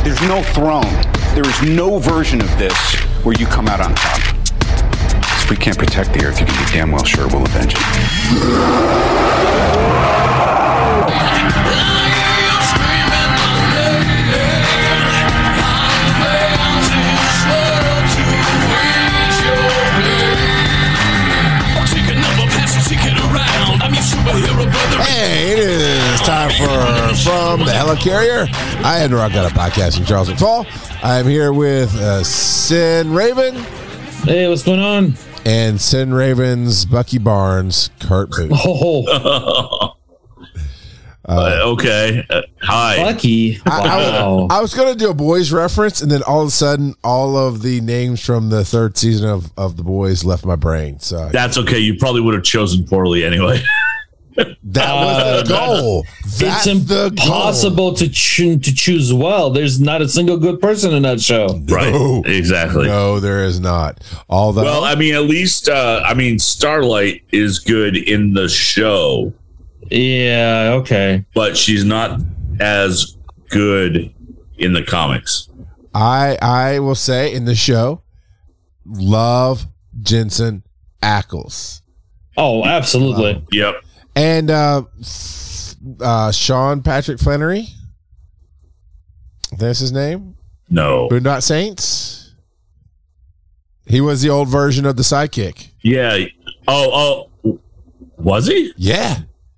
There's no throne. There is no version of this where you come out on top. If we can't protect the Earth, you can be damn well sure we'll avenge it. Hey, it is time for From the Helicarrier. I am the Rock God of Podcasting, Charles McFall. I'm here with Sin Raven. Hey, what's going on? And Sin Raven's Bucky Barnes, Kurt Booth. Okay. Hi. Bucky. Wow. I was going to do a Boys reference, and then all of a sudden, all of the names from the third season of The Boys left my brain. So That's okay. You probably would have chosen poorly anyway. that was the goal. That's It's the impossible to choose well. There's not a single good person in that show. goal. Right. Exactly. No, there is not. Although, Well, I mean, at least, Starlight is good in the show, Yeah, okay. but she's not as good in the comics. I will say in the show, love Jensen Ackles. Oh, absolutely. Yep. And Sean Patrick Flannery. That's his name. No. Boondock Saints. He was the old version of the sidekick. Yeah. Oh, was he? Yeah.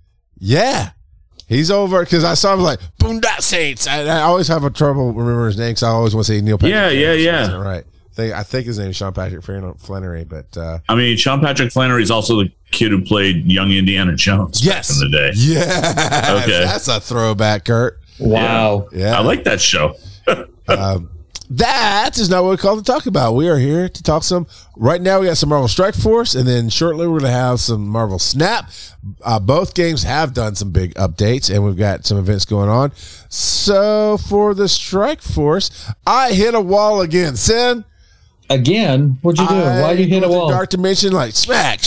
He's over because I saw him like Boondock Saints. I always have a trouble remembering his name because I always want to say Neil Patrick. Yeah. Right. I think his name is Sean Patrick Flannery, but I mean, Sean Patrick Flannery is also the kid who played young Indiana Jones back in the day. Yeah. Okay. That's a throwback, Kurt. Wow. Yeah. I like that show. That is not what we called to talk about. We are here to talk some. Right now, we got some Marvel Strike Force, and then shortly we're going to have some Marvel Snap. Both games have done some big updates, and we've got some events going on. So for the Strike Force, I hit a wall again. Sin, Again? What'd you do? Why'd you hit a wall? Dark Dimension, like smack.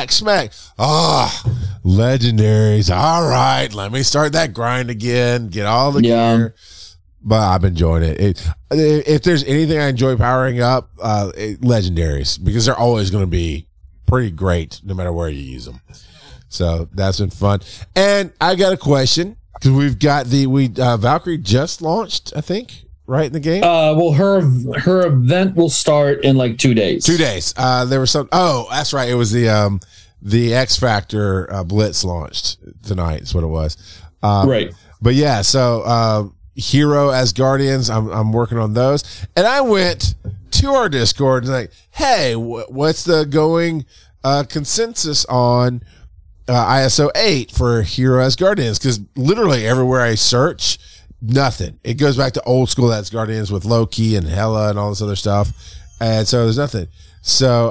Legendaries. All right, let me start that grind again. Get all the gear. But I've been enjoying it. If there's anything I enjoy powering up, legendaries, because they're always going to be pretty great no matter where you use them. So that's been fun. And I got a question because we've got Valkyrie just launched, I think, right in the game. Well, her event will start in like 2 days. 2 days. There was some. Oh, that's right. It was the X Factor Blitz launched tonight. Is what it was. Right. But yeah, so. Hero as Guardians. I'm working on those. And I went to our Discord and like, hey, what's the going consensus on ISO 8 for Hero as Guardians? Because literally everywhere I search, nothing. It goes back to old school as Guardians with Loki and Hela and all this other stuff. And so there's nothing. So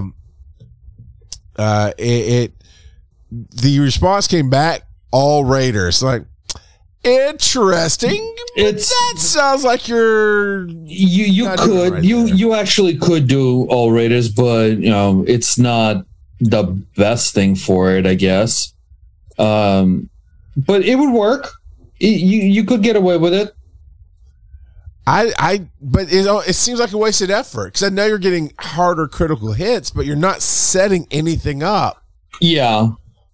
the response came back, all Raiders. Like, interesting. That sounds like you could right you actually could do all Raiders, but it's not the best thing for it, I guess. But it would work. You could get away with it. But it seems like a wasted effort because I know you're getting harder critical hits, but you're not setting anything up. Yeah.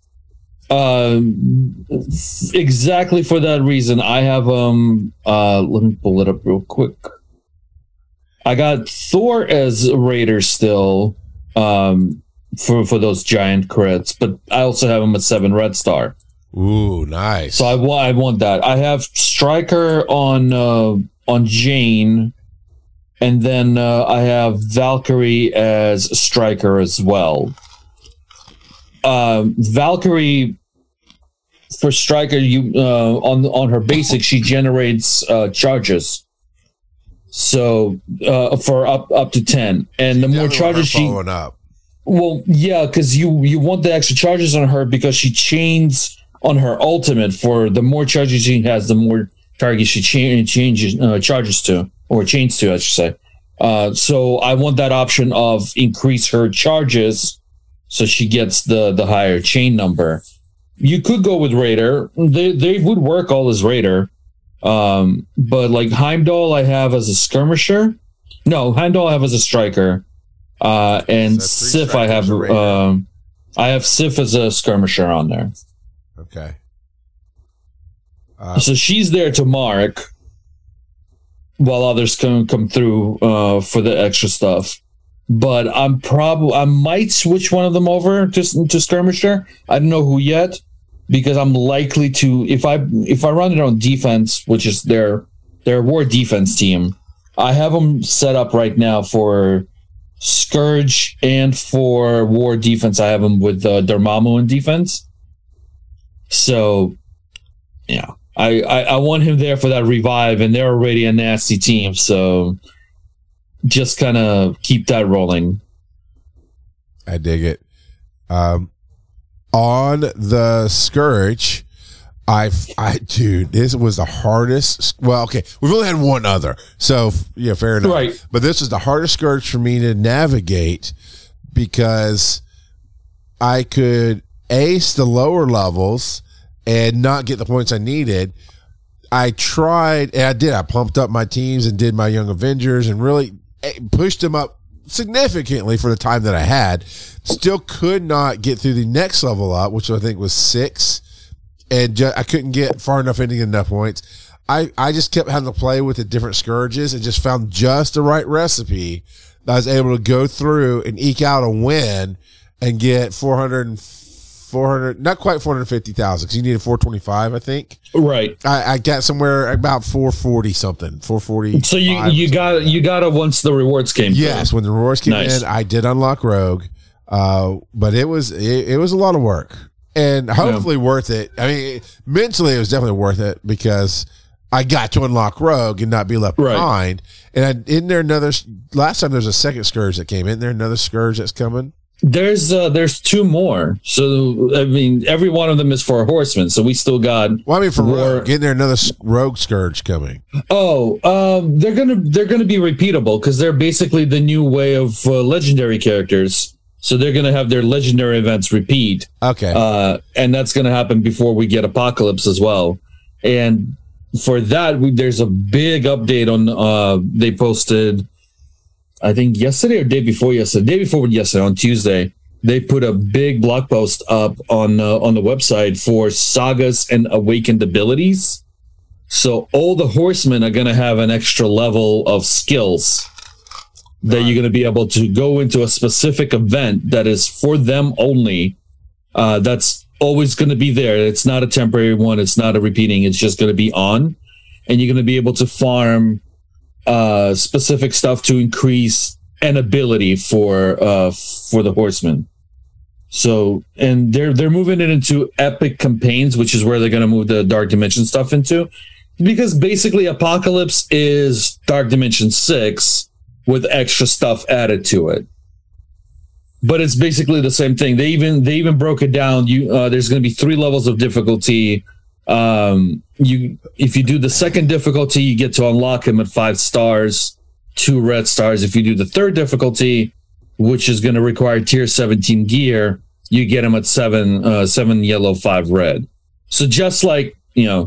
Exactly for that reason. I have let me pull it up real quick. I got Thor as Raider still for those giant crits, but I also have him at 7 Red Star. Ooh, nice. So I want that. I have Stryker on Jane, and then I have Valkyrie as Stryker as well. Valkyrie for Stryker, on her basic, she generates charges. So for up to 10, and the more charges she following up. Well, yeah, because you want the extra charges on her because she chains on her ultimate. For the more charges she has, the more targets she charges to, or chains to, I should say. So I want that option of increase her charges so she gets the higher chain number. You could go with Raider. They would work all as Raider. But like Heimdall, I have as a skirmisher. No, Heimdall I have as a striker. And So 3 Sif I have. strikers are I have Sif as a skirmisher on there. Okay. So she's there to mark while others come through for the extra stuff. But I might switch one of them over to skirmisher. I don't know who yet, because I'm likely to if I run it on defense, which is their war defense team. I have them set up right now for Scourge and for war defense. I have them with Dormammu in defense. So, yeah. I want him there for that revive, and they're already a nasty team, so just kind of keep that rolling. I dig it. On the Scourge, dude, this was the hardest. Well, okay, we've only had one other, so yeah, fair enough. Right. But this was the hardest Scourge for me to navigate because I could ace the lower levels and not get the points I needed. I tried, and I did. I pumped up my teams and did my Young Avengers and really pushed them up significantly for the time that I had. Still could not get through the next level up, which I think was 6, and I couldn't get far enough into get enough points. I just kept having to play with the different Scourges and just found just the right recipe that I was able to go through and eke out a win and get 400, not quite 450,000 because you needed 425, I think. Right. I got somewhere about 440 something, 440. So you got it once the rewards came. Yes, through. when the rewards came in, I did unlock Rogue, but it was a lot of work and hopefully worth it. I mean, mentally it was definitely worth it because I got to unlock Rogue and not be left behind. And isn't there another? Last time there was a second Scourge that came. Isn't there another Scourge that's coming? There's 2 more. So I mean, every one of them is for a horseman. So we still got. Well, I mean, for Rogue, isn't there another Rogue Scourge coming? Oh, they're gonna be repeatable because they're basically the new way of legendary characters. So they're gonna have their legendary events repeat. Okay. And that's gonna happen before we get Apocalypse as well. And for that, there's a big update on. They posted, I think yesterday or day before yesterday, on Tuesday, they put a big blog post up on the website for sagas and awakened abilities. So all the horsemen are going to have an extra level of skills that you're going to be able to go into a specific event that is for them only. That's always going to be there. It's not a temporary one. It's not a repeating. It's just going to be on, and you're going to be able to farm specific stuff to increase an ability for the horsemen. So, and they're moving it into epic campaigns, which is where they're going to move the Dark Dimension stuff into, because basically Apocalypse is Dark Dimension 6 with extra stuff added to it. But it's basically the same thing. They even broke it down. There's going to be 3 levels of difficulty. If you do the second difficulty, you get to unlock him at 5 stars, 2 red stars. If you do the third difficulty, which is going to require tier 17 gear, you get him at 7 yellow, 5 red. So just like DD4,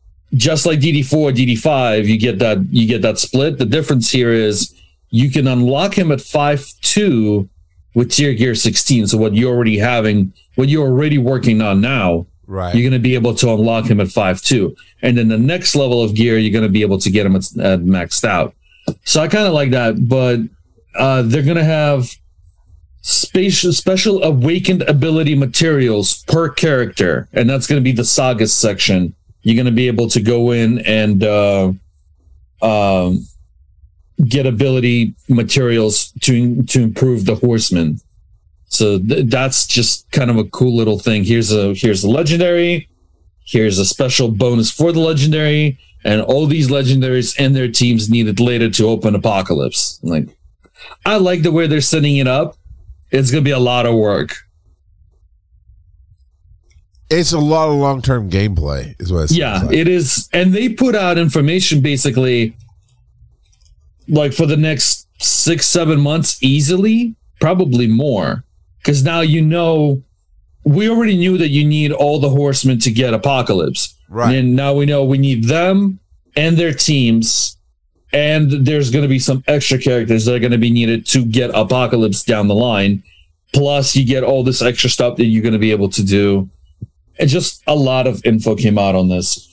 DD5, you get that split. The difference here is you can unlock him at 5-2 with tier gear 16. So what you're already working on now, right, you're going to be able to unlock him at 5-2. And then the next level of gear, you're going to be able to get him at maxed out. So I kind of like that, but they're going to have special awakened ability materials per character, and that's going to be the sagas section. You're going to be able to go in and get ability materials to improve the horseman. So that's just kind of a cool little thing. Here's a legendary. Here's a special bonus for the legendary, and all these legendaries and their teams needed later to open Apocalypse. I like the way they're setting it up. It's going to be a lot of work. It's a lot of long-term gameplay, is what it seems like. It is. And they put out information basically for the next 6-7 months easily, probably more. Because now we already knew that you need all the horsemen to get Apocalypse. Right. And now we know we need them and their teams, and there's going to be some extra characters that are going to be needed to get Apocalypse down the line. Plus, you get all this extra stuff that you're going to be able to do. And just a lot of info came out on this.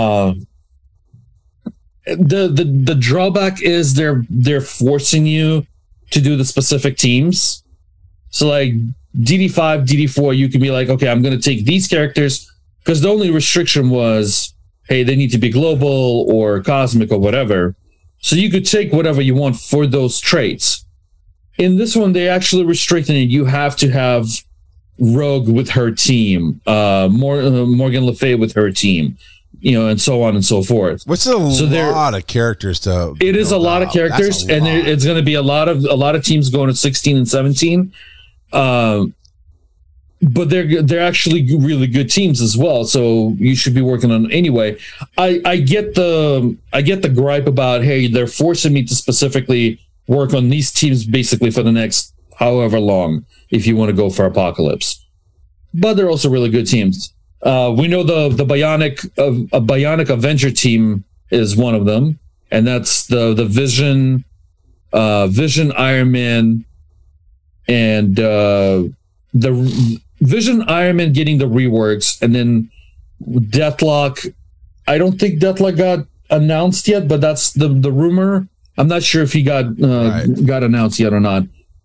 The drawback is they're forcing you to do the specific teams. So like DD5, DD4, you can be like, okay, I'm going to take these characters, because the only restriction was, hey, they need to be global or cosmic or whatever. So you could take whatever you want for those traits. In this one, they actually restricted it. You have to have Rogue with her team, Morgan Le Fay with her team, and so on and so forth. Which is a lot of characters to. It is a lot of characters, and it's going to be a lot of teams going to 16 and 17. But they're actually really good teams as well, so you should be working on it anyway. I get the gripe about, hey, they're forcing me to specifically work on these teams basically for the next however long if you want to go for Apocalypse. But they're also really good teams. We know the Bionic Avenger team is one of them, and that's the Vision, Iron Man, and the Vision, Iron Man getting the reworks, and then Deathlock. I don't think Deathlock got announced yet, but that's the rumor. I'm not sure if he got announced yet or not.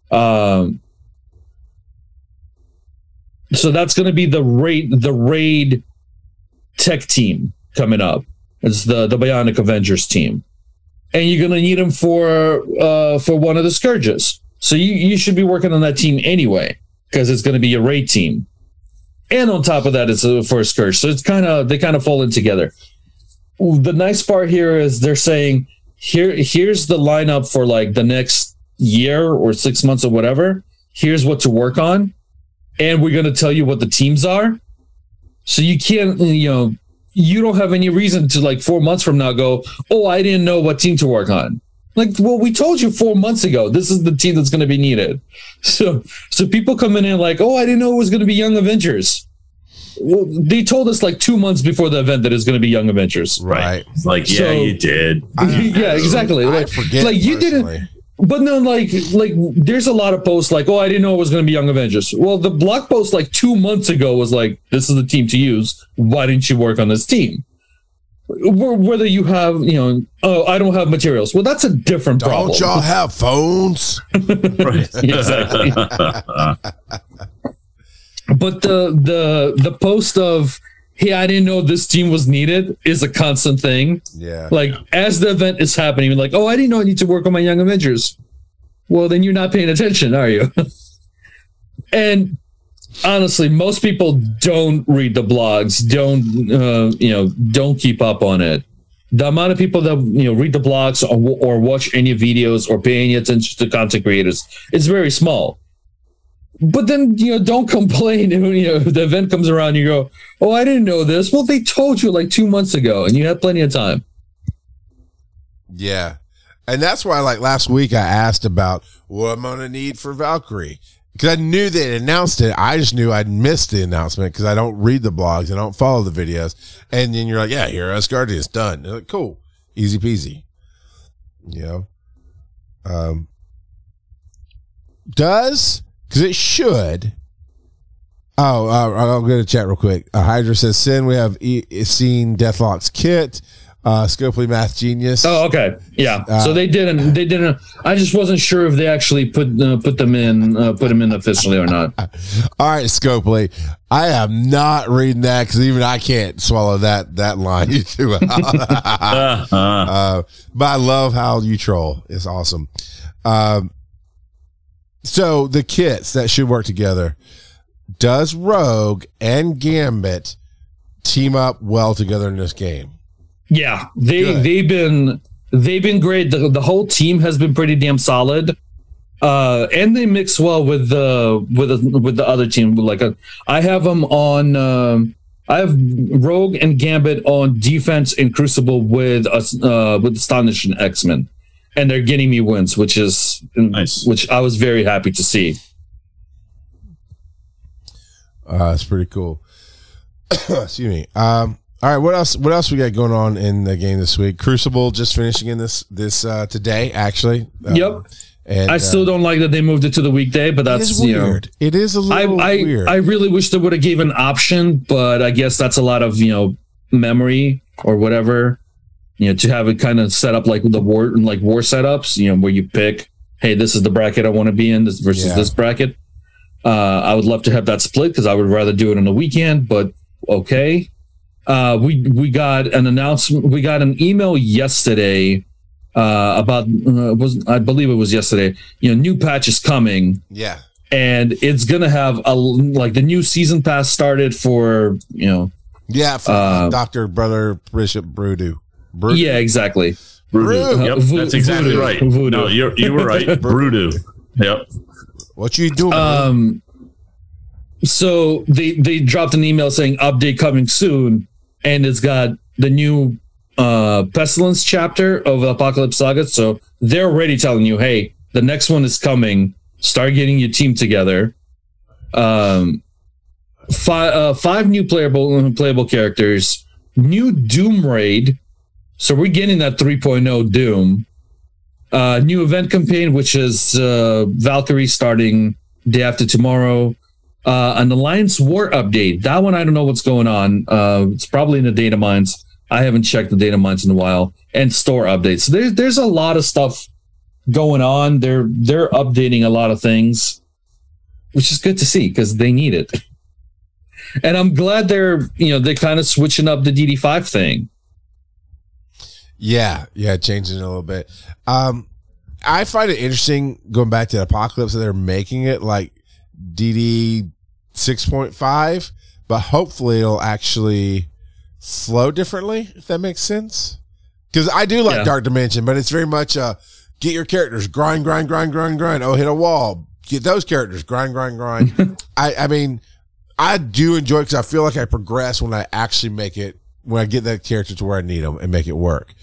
So that's going to be the raid tech team coming up. It's the Bionic Avengers team, and you're going to need them for one of the Scourges. So you should be working on that team anyway, because it's going to be a raid team, and on top of that, it's for a Scourge. So they kind of fall in together. The nice part here is they're saying here's the lineup for like the next year or 6 months or whatever. Here's what to work on, and we're going to tell you what the teams are. So you can't, you don't have any reason to like 4 months from now go, oh, I didn't know what team to work on. Like, well, we told you 4 months ago, this is the team that's going to be needed. So people coming in like, oh, I didn't know it was going to be Young Avengers. Well, they told us like 2 months before the event that it's going to be Young Avengers. Right. It's like, yeah, you did. Yeah, exactly. I forget. Like you personally. didn't. But no, like there's a lot of posts like, oh, I didn't know it was going to be Young Avengers. Well, the blog post like 2 months ago was like, this is the team to use. Why didn't you work on this team? Whether you have, oh, I don't have materials. Well, that's a different problem. Don't y'all have phones? Right. Exactly. But the post of, hey, I didn't know this team was needed is a constant thing. Yeah. Like as the event is happening, like, oh, I didn't know I need to work on my Young Avengers. Well, then you're not paying attention, are you? And honestly, most people don't read the blogs, don't keep up on it. The amount of people that read the blogs or watch any videos or pay any attention to content creators is very small. But then don't complain if the event comes around. You go, oh, I didn't know this. Well, they told you like 2 months ago, and you had plenty of time. Yeah, and that's why like last week I asked about what I'm gonna need for Valkyrie. Because I knew they announced it. I just knew I'd missed the announcement because I don't read the blogs. I don't follow the videos. And then you're like, yeah, here, Asgardian's done. You're like, cool. Easy peasy. Because it should. I'll go to chat real quick. Hydra says, Sin, we have seen Deathlock's kit. Scopely Math Genius. Oh, okay. Yeah. So they didn't. I just wasn't sure if they actually put them in officially or not. All right, Scopely. I am not reading that because even I can't swallow that line you threw out. But I love how you troll. It's awesome. So the kits that should work together. Does Rogue and Gambit team up well together in this game? Yeah, they've been great. The whole team has been pretty damn solid, and they mix well with the other team. Like I have them on. I have Rogue and Gambit on defense in Crucible with Astonishing X-Men, and they're getting me wins, which is nice. Which I was very happy to see. That's pretty cool. Excuse me. All right, what else? What else we got going on in the game this week? Crucible just finishing in this today, actually. Yep. And I still don't like that they moved it to the weekday, but that's weird. It is a little weird. I really wish they would have given an option, but I guess that's a lot of memory or whatever. To have it kind of set up like the war setups. Where you pick, hey, this is the bracket I want to be in versus this bracket. I would love to have that split because I would rather do it on the weekend, but okay. We got an announcement. We got an email yesterday about I believe it was yesterday. New patch is coming. Yeah, and it's gonna have the new season pass started for for Dr. Brother Bishop Brudu. Yeah, exactly. Brudu. Yep, that's exactly right. Voodoo. No, you were right. Brudu. Yep. What you doing? So they dropped an email saying update coming soon, and it's got the new Pestilence chapter of Apocalypse Saga. So they're already telling you, hey, the next one is coming. Start getting your team together. 5 new playable characters. New Doom raid. So we're getting that 3.0 Doom. New event campaign, which is Valkyrie starting day after tomorrow. An Alliance War update. That one, I don't know what's going on. It's probably in the data mines. I haven't checked the data mines in a while. And store updates. So there's a lot of stuff going on. They're updating a lot of things, which is good to see because they need it. And I'm glad they're kind of switching up the DD5 thing. Yeah, changing it a little bit. I find it interesting going back to Apocalypse that they're making it like DD 6.5, but hopefully it'll actually flow differently, if that makes sense. Because I do like Dark Dimension, but it's very much get your characters, grind. Oh, hit a wall. Get those characters, grind. I mean, I do enjoy it because I feel like I progress when I actually make it, when I get that character to where I need them and make it work.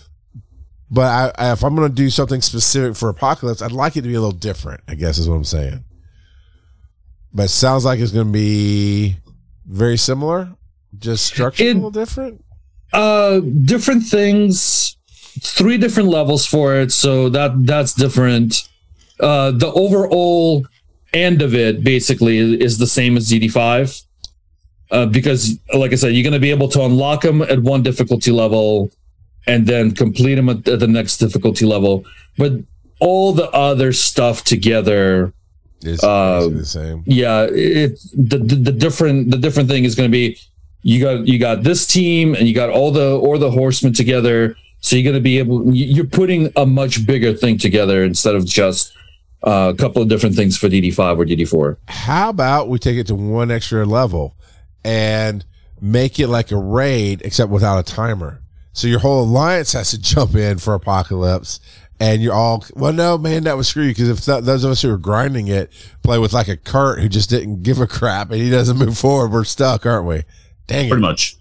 But if I'm going to do something specific for Apocalypse, I'd like it to be a little different, I guess is what I'm saying. But it sounds like it's going to be very similar, just structured a little different. Different things, 3 different levels for it, so that's different. The overall end of it basically is the same as DD5. Because, like I said, you're going to be able to unlock them at one difficulty level and then complete them at the next difficulty level. But all the other stuff together is the same. Yeah, the different thing is going to be you got this team and you got all the horsemen together. So you're going to be you're putting a much bigger thing together instead of just a couple of different things for DD5 or DD4. How about we take it to one extra level and make it like a raid, except without a timer. So your whole alliance has to jump in for Apocalypse, and you're all, well, no, man, that was screw you. Because if those of us who are grinding it play with like a Kurt who just didn't give a crap and he doesn't move forward, we're stuck, aren't we? Dang it. Pretty much.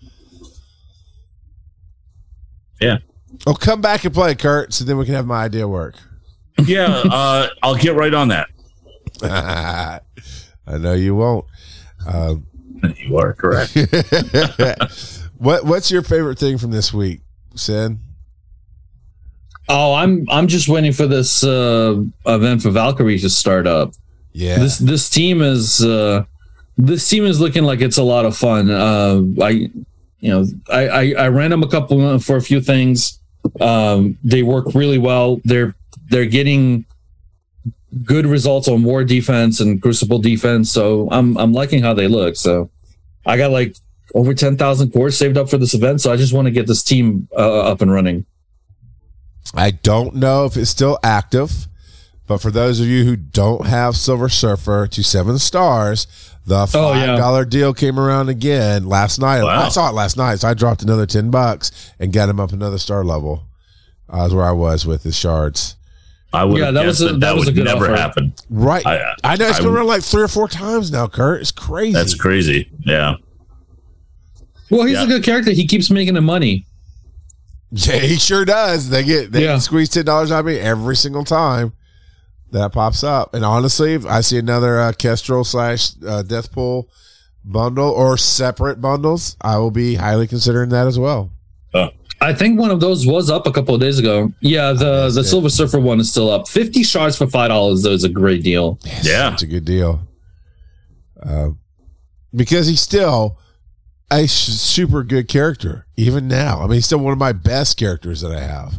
Yeah. Oh, come back and play, Kurt, so then we can have my idea work. Yeah, I'll get right on that. I know you won't. You are correct. What's your favorite thing from this week, Sid? Oh, I'm just waiting for this event for Valkyrie to start up. Yeah, this team is looking like it's a lot of fun. I ran them for a few things. They work really well. They're getting good results on war defense and crucible defense. So I'm liking how they look. So I got like over 10,000 cores saved up for this event. So I just want to get this team up and running. I don't know if it's still active, but for those of you who don't have Silver Surfer to 7 stars, the $5 deal came around again last night. Wow. I saw it last night, so I dropped another $10 and got him up another star level. That's where I was with his shards. I would have guessed that would never happen. Right. I know it's going around like 3 or 4 times now, Kurt. It's crazy. That's crazy. Yeah. Well, he's a good character. He keeps making the money. Yeah, he sure does. They squeeze $10 out of me every single time that pops up. And honestly, if I see another Kestrel / Deathpool bundle or separate bundles, I will be highly considering that as well. I think one of those was up a couple of days ago. Yeah, the Silver Surfer one is still up. 50 shards for $5 though is a great deal. Yes, yeah, it's a good deal. Because he's still a super good character even now. I mean, he's still one of my best characters that I have.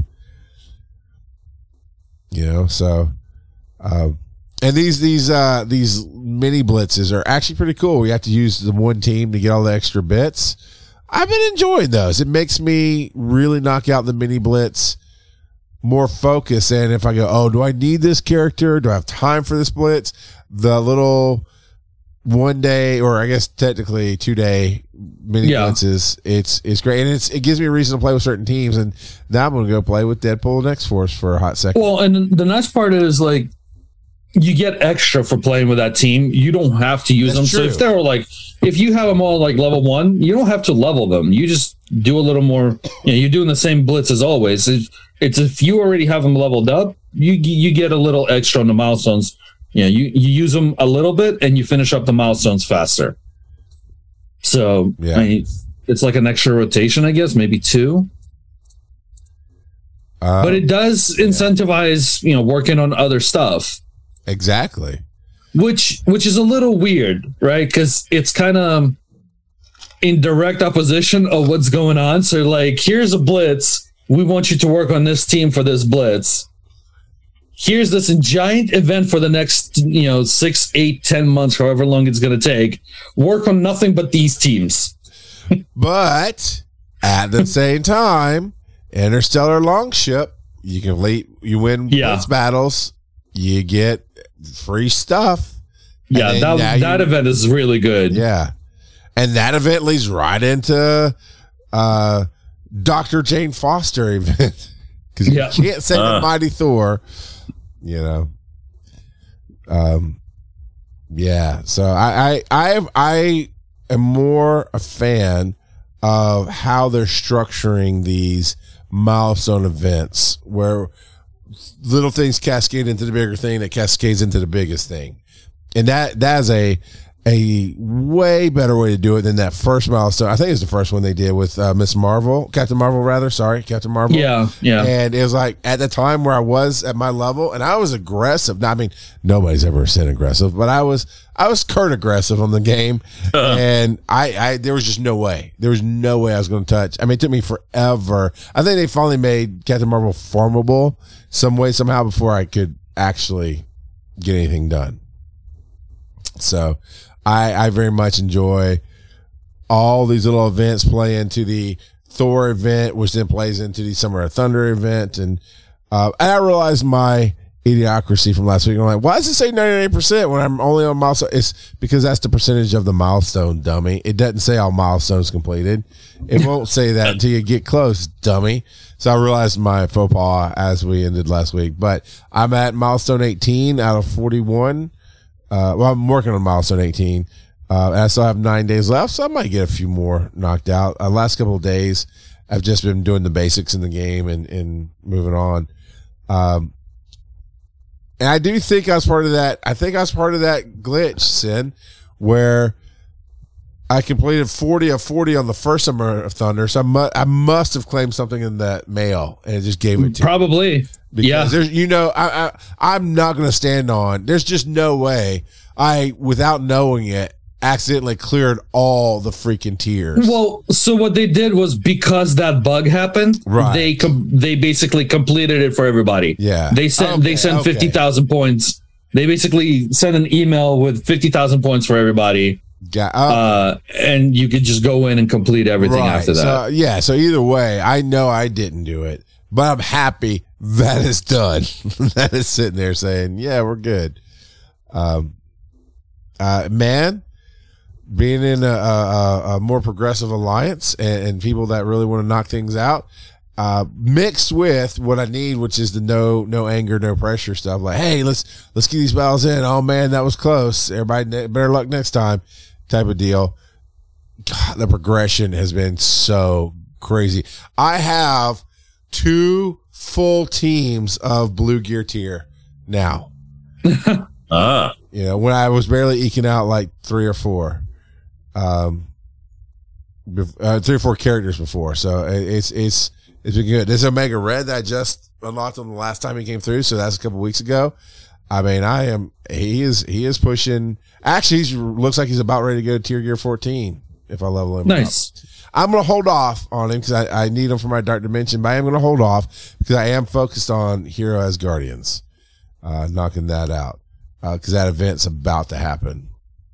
So and these mini blitzes are actually pretty cool. We have to use the one team to get all the extra bits. I've been enjoying those. It makes me really knock out the mini blitz more focused. And if I go, oh, do I need this character? Do I have time for this blitz? The little 1 day, or I guess technically 2 day mini blitzes, it's great. And it gives me a reason to play with certain teams. And now I'm going to go play with Deadpool and X-Force for a hot second. Well, and the nice part is like, you get extra for playing with that team. You don't have to use them. True. So if you have them all like level 1, you don't have to level them. You just do a little more. You're doing the same blitz as always. It's if you already have them leveled up, you get a little extra on the milestones. You use them a little bit and you finish up the milestones faster. So it's like an extra rotation, I guess, maybe 2. But it does incentivize working on other stuff. Exactly. Which is a little weird, right? Because it's kind of in direct opposition of what's going on. So, like, here's a blitz. We want you to work on this team for this blitz. Here's this giant event for the next, 6, 8, 10 months, however long it's going to take. Work on nothing but these teams. But at the same time, Interstellar Longship, you win blitz battles, you get free stuff. Yeah, that event is really good. Yeah. And that event leads right into Dr. Jane Foster event. Because you can't say the Mighty Thor, Yeah. So I am more a fan of how they're structuring these milestone events where little things cascade into the bigger thing that cascades into the biggest thing. And that is a way better way to do it than that first milestone. I think it's the first one they did with Captain Marvel. Yeah. And it was like at the time where I was at my level and I was aggressive. Now, I mean, nobody's ever said aggressive, but I was Kurt aggressive on the game. And I there was just no way. There was no way I was going to touch. I mean, it took me forever. I think they finally made Captain Marvel formable some way, somehow before I could actually get anything done. So I very much enjoy all these little events play into the Thor event, which then plays into the Summer of Thunder event. And I realized my idiocracy from last week. I'm like, why does it say 98% when I'm only on milestone? It's because that's the percentage of the milestone, dummy. It doesn't say all milestones completed. It won't say that until you get close, dummy. So I realized my faux pas as we ended last week. But I'm at milestone 18 out of 41. I'm working on milestone 18. And I still have 9 days left, so I might get a few more knocked out. Last couple of days, I've just been doing the basics in the game and moving on. And I do think I was part of that. I think I was part of that glitch, Sin, where I completed 40 of 40 on the first Summer of Thunder. So I must have claimed something in that mail and it just gave it to Probably. me. Because there's, I'm not going to stand on. There's just no way without knowing it, accidentally cleared all the freaking tiers. Well, so what they did was because that bug happened, right? They basically completed it for everybody. Yeah, they sent 50,000 points. They basically sent an email with 50,000 points for everybody. And you could just go in and complete everything after that. So either way, I know I didn't do it, but I'm happy that it's done. That is sitting there saying, yeah, we're good. Man, being in a more progressive alliance and people that really want to knock things out, mixed with what I need, which is the no anger, no pressure stuff. Like, hey, let's get these battles in. Oh man, that was close. Everybody, better luck next time, type of deal. God, the progression has been so crazy. I have 2 full teams of Blue Gear tier now. When I was barely eking out like 3 or 4. 3 or 4 characters before. So it's been good. There's Omega Red that I just unlocked on the last time he came through. So that's a couple weeks ago. I mean, he is pushing. Actually, he looks like he's about ready to go to Tier Gear 14 if I level him up. I'm going to hold off on him because I need him for my Dark Dimension, but I am going to hold off because I am focused on Hero as Guardians, knocking that out because that event's about to happen.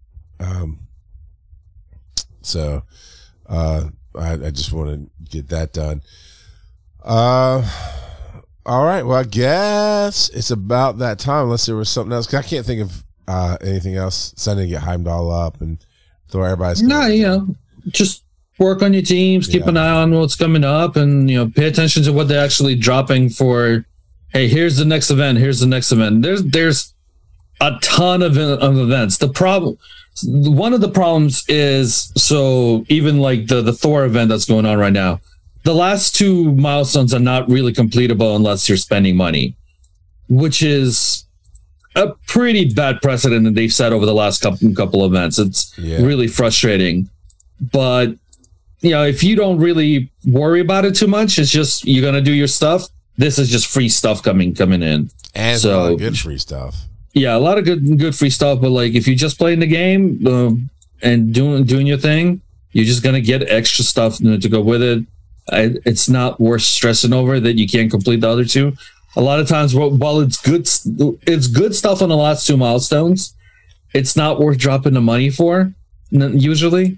So I just want to get that done. All right. Well, I guess it's about that time unless there was something else. 'Cause I can't think of anything else. So I need to get Heimdall up and throw everybody's. No, just work on your teams, keep an eye on what's coming up, and pay attention to what they're actually dropping for. Hey, here's the next event. Here's the next event. There's a ton of events. One of the problems is, so even like the Thor event that's going on right now, the last 2 milestones are not really completable unless you're spending money, which is a pretty bad precedent that they've set over the last couple events. It's really frustrating. But if you don't really worry about it too much, it's just you're gonna do your stuff. This is just free stuff coming in, and so, a lot of good free stuff. Yeah, a lot of good free stuff. But like, if you're just playing the game and doing your thing, you're just gonna get extra stuff to go with it. It's not worth stressing over that you can't complete the other 2. A lot of times, while it's good stuff on the last 2 milestones, it's not worth dropping the money for usually.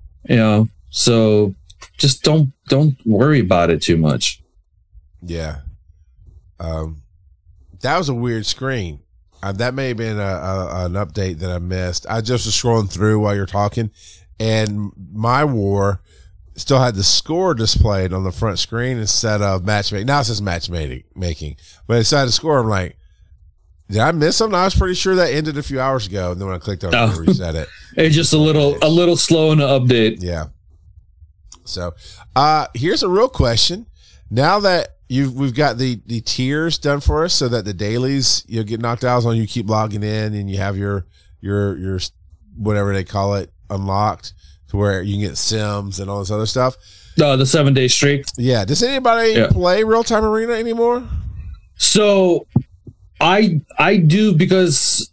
So just don't worry about it too much. Yeah. That was a weird screen. That may have been an update that I missed. I just was scrolling through while you're talking, and my war still had the score displayed on the front screen instead of matchmaking. Now it says matchmaking, but it still had the score. I'm like, did I miss something? I was pretty sure that ended a few hours ago, and then when I clicked on it, it reset it. It's just a little slow in the update. Yeah. So, here's a real question. Now that we've got the tiers done for us, so that the dailies you'll get knocked out on, you keep logging in, and you have your whatever they call it unlocked to where you can get sims and all this other stuff. The 7-day streak. Yeah. Does anybody play Real Time Arena anymore? So I do, because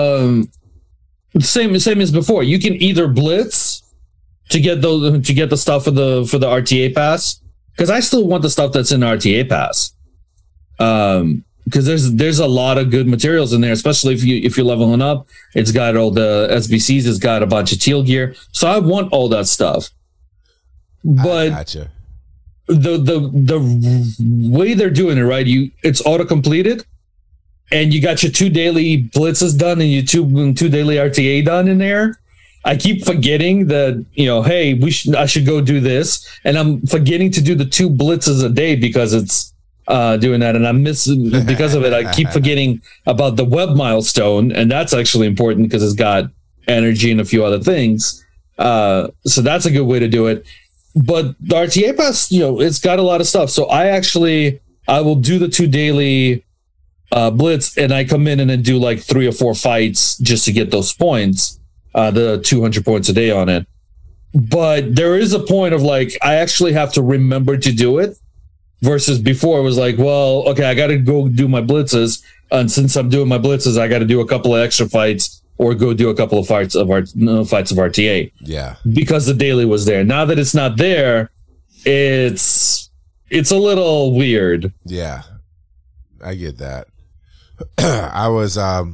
same as before. You can either blitz to get the stuff for the RTA pass, because I still want the stuff that's in the RTA pass. Because there's a lot of good materials in there, especially if you're leveling up. It's got all the SBCs. It's got a bunch of teal gear. So I want all that stuff. But gotcha. The way they're doing it, right? It's auto completed, and you got your 2 daily blitzes done and your two daily RTA done in there. I keep forgetting that, hey, I should go do this, and I'm forgetting to do the 2 blitzes a day because it's doing that, and I'm missing because of it. I keep forgetting about the web milestone, and that's actually important because it's got energy and a few other things. So that's a good way to do it. But the RTA pass, it's got a lot of stuff. So I will do the 2 daily blitz, and I come in and then do like 3 or 4 fights just to get those points, the 200 points a day on it. But there is a point of like, I actually have to remember to do it. Versus before, it was like, well, okay, I got to go do my blitzes, and since I'm doing my blitzes, I got to do a couple of extra fights or go do a couple of fights of RTA. Yeah, because the daily was there. Now that it's not there, it's a little weird. Yeah, I get that. I was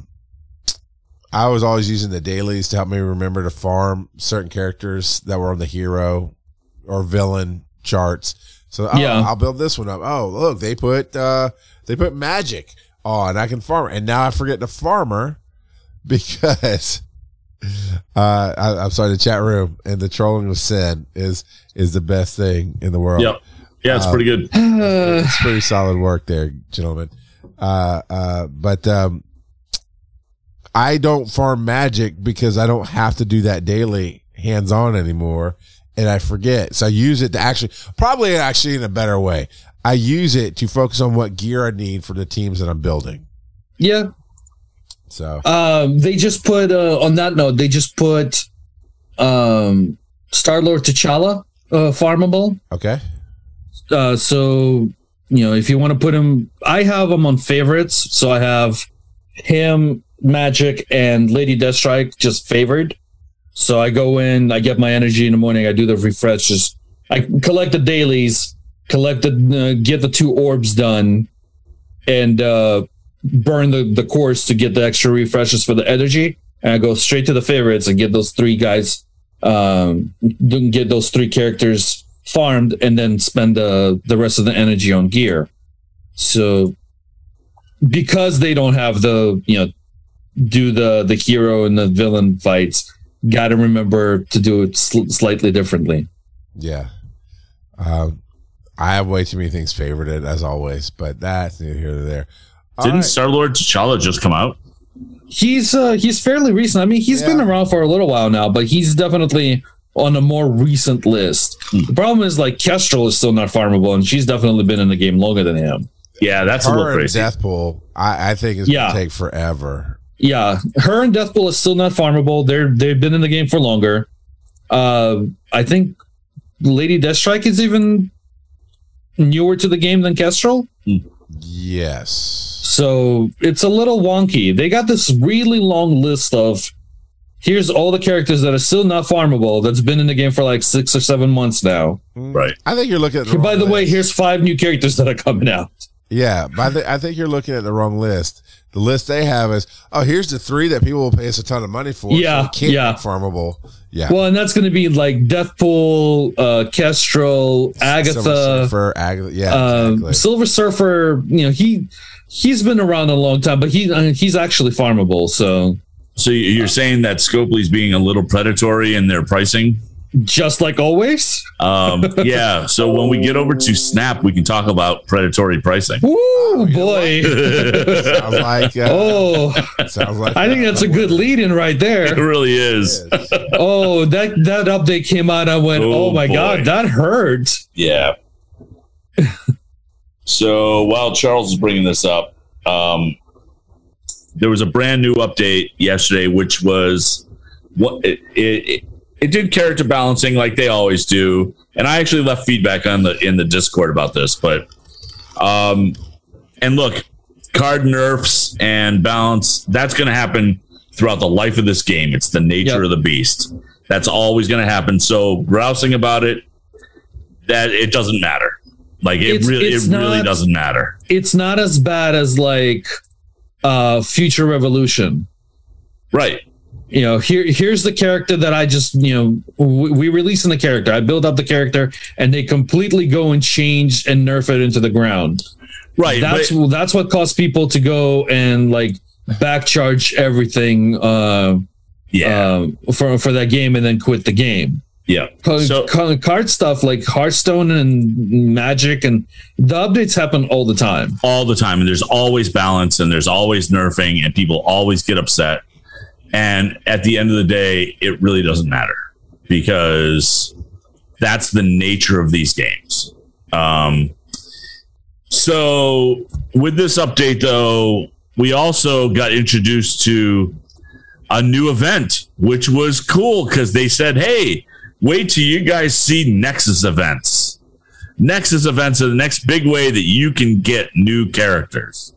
always using the dailies to help me remember to farm certain characters that were on the hero or villain charts. So I'll build this one up. Oh, look, they put magic on. I can farm, and now I forget the farmer because I'm sorry. The chat room and the trolling with Sin is the best thing in the world. Yep. Yeah, it's pretty good. It's pretty solid work there, gentlemen. But I don't farm magic because I don't have to do that daily hands-on anymore. And I forget. So I use it to probably in a better way. I use it to focus on what gear I need for the teams that I'm building. Yeah. So they just put on that note, they just put Star-Lord T'Challa farmable. Okay. So, if you want to put him, I have him on favorites. So I have him, Magic, and Lady Deathstrike just favored. So I go in, I get my energy in the morning, I do the refreshes, I collect the dailies, get the 2 orbs done, and burn the course to get the extra refreshes for the energy. And I go straight to the favorites and get those 3 guys, get those 3 characters farmed, and then spend the rest of the energy on gear. So because they don't have do the hero and the villain fights, got to remember to do it slightly differently. Yeah. I have way too many things favorited as always, but that's neither here nor there. Didn't Star-Lord T'Challa just come out? He's fairly recent. I mean, he's been around for a little while now, but he's definitely on a more recent list. The problem is, like, Kestrel is still not farmable, and she's definitely been in the game longer than him. Yeah, that's a little crazy. Deathpool, I think is going to take forever. Yeah, her and Deathpool is still not farmable. They've been in the game for longer. I think Lady Deathstrike is even newer to the game than Kestrel. Yes. So it's a little wonky. They got this really long list of here's all the characters that are still not farmable that's been in the game for like 6 or 7 months now. Right. I think you're looking at By the way, here's 5 new characters that are coming out. Yeah, but I think you're looking at the wrong list. The list they have is, here's the 3 that people will pay us a ton of money for. Yeah, so it can't be farmable. Yeah. Well, and that's going to be like Deathpool, Kestrel, Agatha, Silver Surfer, exactly. Silver Surfer. He's been around a long time, but he's actually farmable. So you're saying that Scopely's being a little predatory in their pricing? Just like always. Yeah. So when we get over to Snap, we can talk about predatory pricing. Woo, boy! Sounds like. I think that's a good lead-in right there. It really is. That update came out. I went, oh my god, that hurt. Yeah. So while Charles is bringing this up, there was a brand new update yesterday, which was what it did character balancing like they always do, and I actually left feedback in the Discord about this. But and look, card nerfs and balance, that's going to happen throughout the life of this game. It's the nature of the beast. That's always going to happen. So grousing about it, that it doesn't matter. Like it really doesn't matter. It's not as bad as like Future Revolution, right? Here's the character that I just, we releasing the character. I build up the character and they completely go and change and nerf it into the ground. Right. That's what caused people to go and like backcharge everything for that game and then quit the game. Yeah. Card stuff like Hearthstone and Magic, and the updates happen all the time. All the time. And there's always balance and there's always nerfing and people always get upset. And at the end of the day, it really doesn't matter because that's the nature of these games. So with this update, though, we also got introduced to a new event, which was cool because they said, hey, wait till you guys see Nexus events. Nexus events are the next big way that you can get new characters.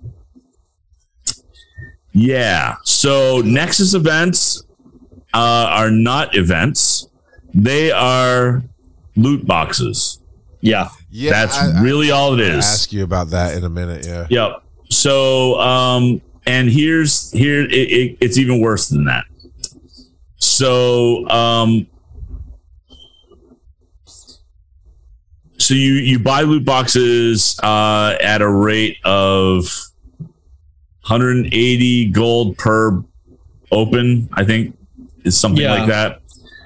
Yeah, so Nexus events are not events. They are loot boxes. Yeah. That's really all it is. I'll ask you about that in a minute, yeah. Yep. So, and it's even worse than that. So, so you buy loot boxes at a rate of 180 gold per open, I think, is something like that.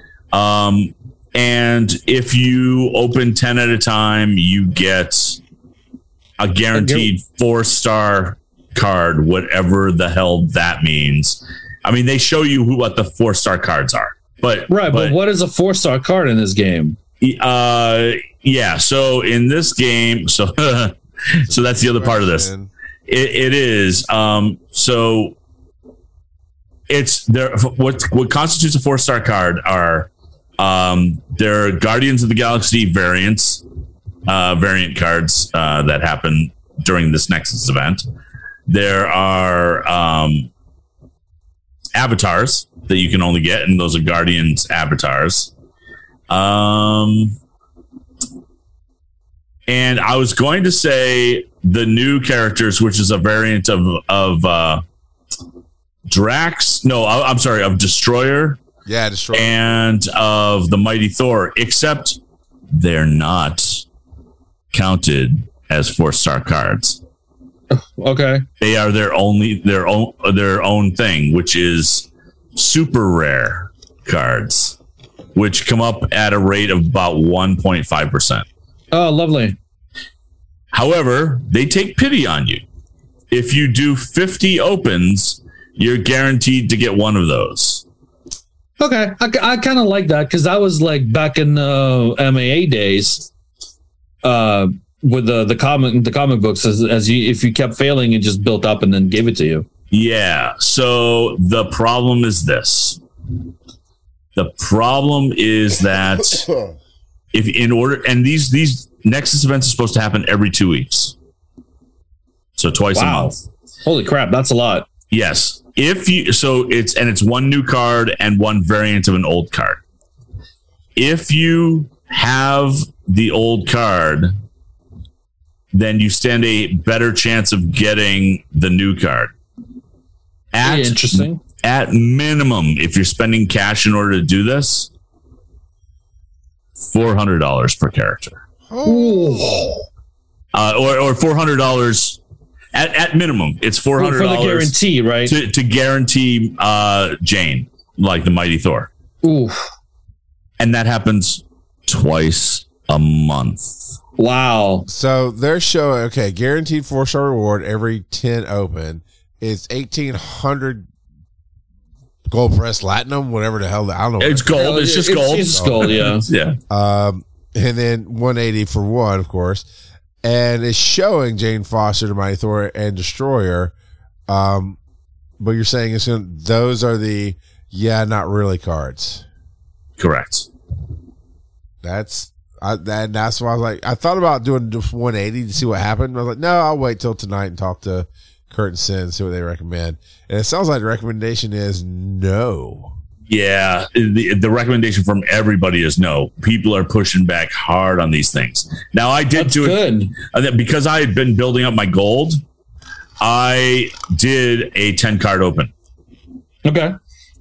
And if you open 10 at a time, you get a guaranteed 4-star card, whatever the hell that means. I mean, they show you what the 4-star cards are, but what is a 4-star card in this game? Yeah. So in this game, so that's the other part of this. It is. So it's there. What constitutes a 4-star card are There are Guardians of the Galaxy variant cards that happen during this Nexus event. There are avatars that you can only get, and those are Guardians avatars. And I was going to say the new characters, which is a variant of Drax. No, I'm sorry, of Destroyer. Yeah, Destroyer. And of the Mighty Thor, except they're not counted as 4-star cards. Okay. They are their own thing, which is super rare cards, which come up at a rate of about 1.5%. Oh, lovely. However, they take pity on you. If you do 50 opens, you're guaranteed to get one of those. Okay, I kind of like that because that was like back in MAA days, with the comic books. As you, if you kept failing, it just built up and then gave it to you. Yeah. So the problem is this. The problem is that if in order, and these Nexus events are supposed to happen every 2 weeks, so twice a month. Holy crap, that's a lot. Yes. It's one new card and one variant of an old card. If you have the old card, then you stand a better chance of getting the new card. Interesting. At minimum, if you're spending cash in order to do this, $400 per character. Oh. Or $400 at minimum. It's $400 for the guarantee, right? To guarantee Jane, like the Mighty Thor. Ooh. And that happens twice a month. Wow. So they're showing, okay, guaranteed 4-star reward every 10 open. It's 1,800 gold press latinum, whatever the hell. I don't know. It's gold. It's just gold. It's gold, yeah. Yeah. And then 180 for one, of course. And it's showing Jane Foster, the Mighty Thor, and Destroyer. But you're saying those are the not really cards. Correct. That's why I was like, I thought about doing just 180 to see what happened. I was like, no, I'll wait till tonight and talk to Kurt and Sin and see what they recommend. And it sounds like the recommendation is no. Yeah, the recommendation from everybody is no. People are pushing back hard on these things. Now, I did do it because I had been building up my gold. I did a 10-card open. Okay.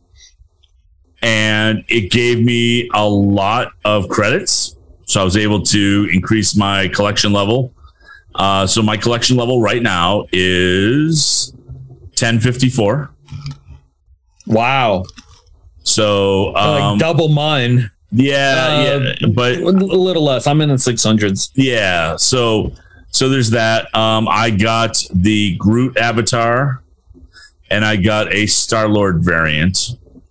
And it gave me a lot of credits. So I was able to increase my collection level. So my collection level right now is 1054. Wow. So like double mine. Yeah, but a little less. I'm in the 600s. Yeah. So there's that. I got the Groot avatar, and I got a Star-Lord variant.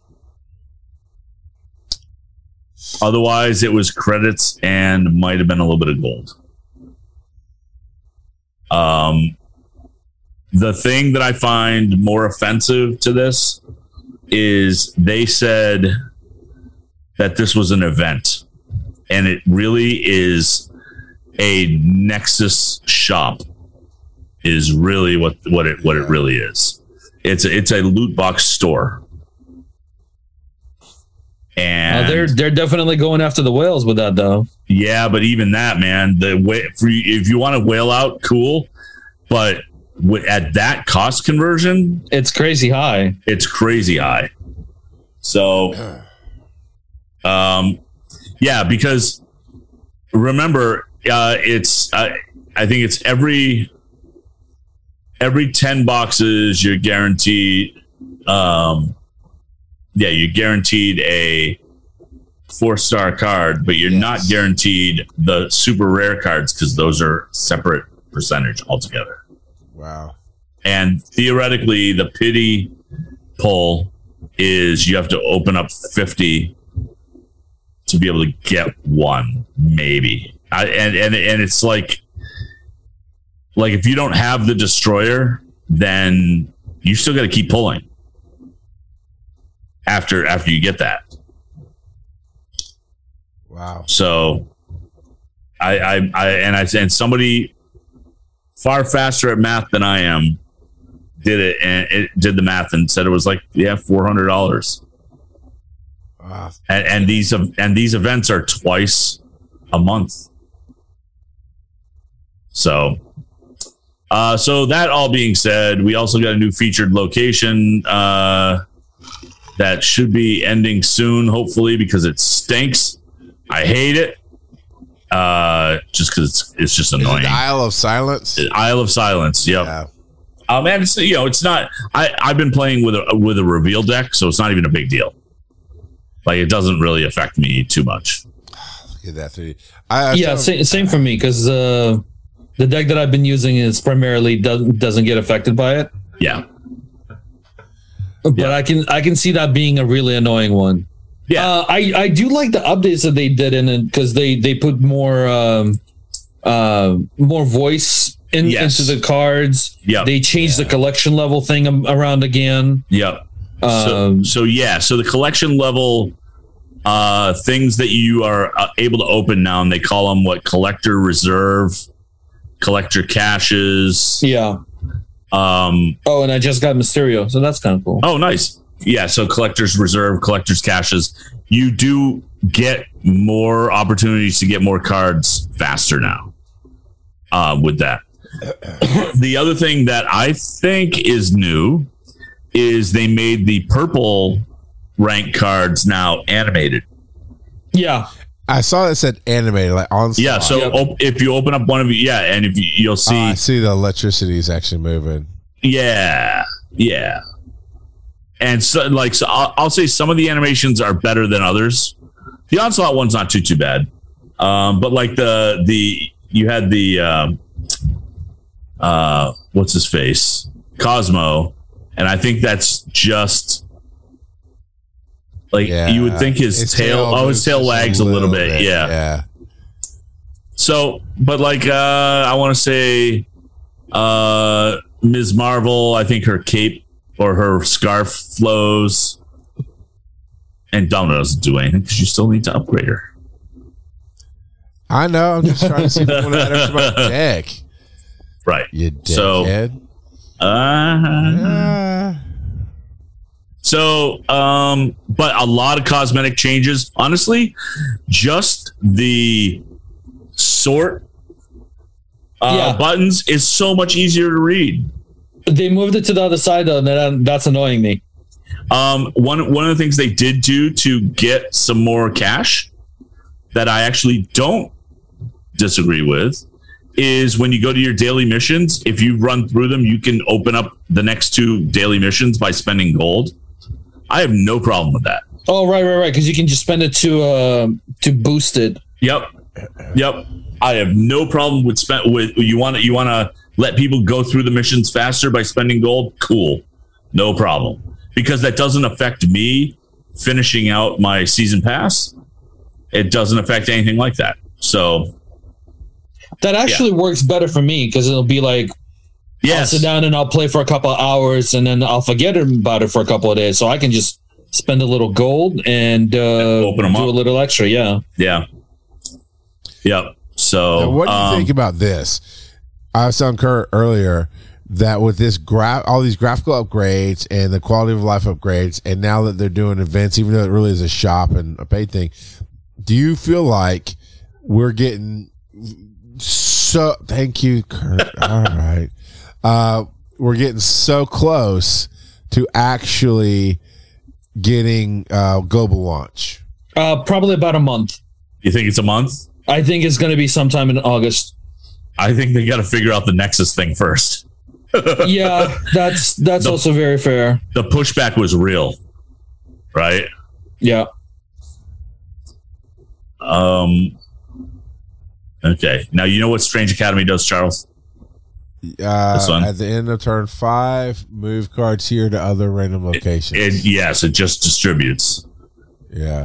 Otherwise, it was credits and might have been a little bit of gold. The thing that I find more offensive to this is they said that this was an event, and it really is a Nexus shop. Is really what it really is. It's a loot box store. And they're definitely going after the whales with that, though. Yeah, but even that, man, if you want to whale out, cool. But at that cost conversion, it's crazy high. It's crazy high. So, yeah, because remember, it's I think it's every 10 boxes you're guaranteed. You're guaranteed a 4-star card, but you're not guaranteed the super rare cards because those are separate percentage altogether. Wow. And theoretically, the pity pull is you have to open up 50 to be able to get one, maybe. And it's like if you don't have the Destroyer, then you still got to keep pulling after you get that. Wow. So and somebody far faster at math than I am did it, and it did the math and said it was like, $400. Wow. And these events are twice a month. So that all being said, we also got a new featured location that should be ending soon, hopefully, because it stinks. I hate it. Just because it's just annoying. Is it Isle of Silence? Isle of Silence. Yep. Yeah. And it's, it's not. I've been playing with a reveal deck, so it's not even a big deal. Like, it doesn't really affect me too much. Look at that. Same for me, because the deck that I've been using is primarily doesn't get affected by it. Yeah. But I can see that being a really annoying one. Yeah. I do like the updates that they did in it, because they put more voice into the cards. Yeah. They changed the collection level thing around again. Yep. So the collection level things that you are able to open now, and they call them collector reserve, collector caches. Yeah. And I just got Mysterio, so that's kind of cool. Oh, nice. Yeah, so collector's reserve, collector's caches. You do get more opportunities to get more cards faster now with that. The other thing that I think is new is they made the purple rank cards now animated. Yeah. I saw it said animated, like on. Yeah, so if you open up one of and if you'll see, I see the electricity is actually moving. Yeah. And so, I'll say some of the animations are better than others. The Onslaught one's not too bad, but like you had the what's his face, Cosmo, and I think that's just. You would think his tail wags a little bit. Yeah. So, but I want to say, Ms. Marvel, I think her cape or her scarf flows, and Domino doesn't do anything because you still need to upgrade her. I know. I'm just trying to see if you want to add her to my deck. Right. You dickhead. But a lot of cosmetic changes. Honestly, just the sort buttons is so much easier to read. They moved it to the other side, though, and that's annoying me. One of the things they did do to get some more cash that I actually don't disagree with is when you go to your daily missions, if you run through them, you can open up the next 2 daily missions by spending gold. I have no problem with that. Oh, right. Because you can just spend it to boost it. Yep. I have no problem with you want to let people go through the missions faster by spending gold. Cool, no problem, because that doesn't affect me finishing out my season pass. It doesn't affect anything like that. So that actually works better for me, because it'll be like. Yes. I'll sit down and I'll play for a couple of hours, and then I'll forget about it for a couple of days. So I can just spend a little gold and open them up. Do a little extra. Yeah. Yep. So now, what do you think about this? I was telling Kurt earlier that with this all these graphical upgrades and the quality of life upgrades, and now that they're doing events, even though it really is a shop and a paid thing, do you feel like we're getting so? Thank you, Kurt. All right. We're getting so close to actually getting global launch. Probably about a month. You think it's a month? I think it's going to be sometime in August. I think they got to figure out the Nexus thing first. Yeah, that's also very fair. The pushback was real, right? Yeah. Okay. Now you know what Strange Academy does, Charles? At the end of turn 5, move cards here to other random locations. It just distributes. Yeah.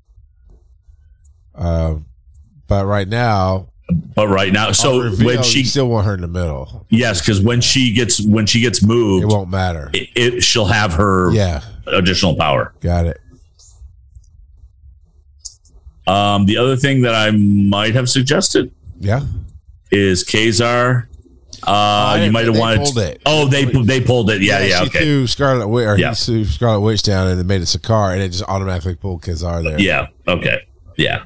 But right now, so when she still want her in the middle. Yes, because when she gets moved, it won't matter. She'll have her additional power. Got it. The other thing that I might have suggested Yeah. is Kazar. You might have they wanted. pulled it. Oh, they pulled it. Yeah. She Okay. threw Scarlet Witch, or Yeah. he threw Scarlet Witch down, and it made it Sakaar, and it just automatically pulled Kazar there. Yeah. Okay. Yeah.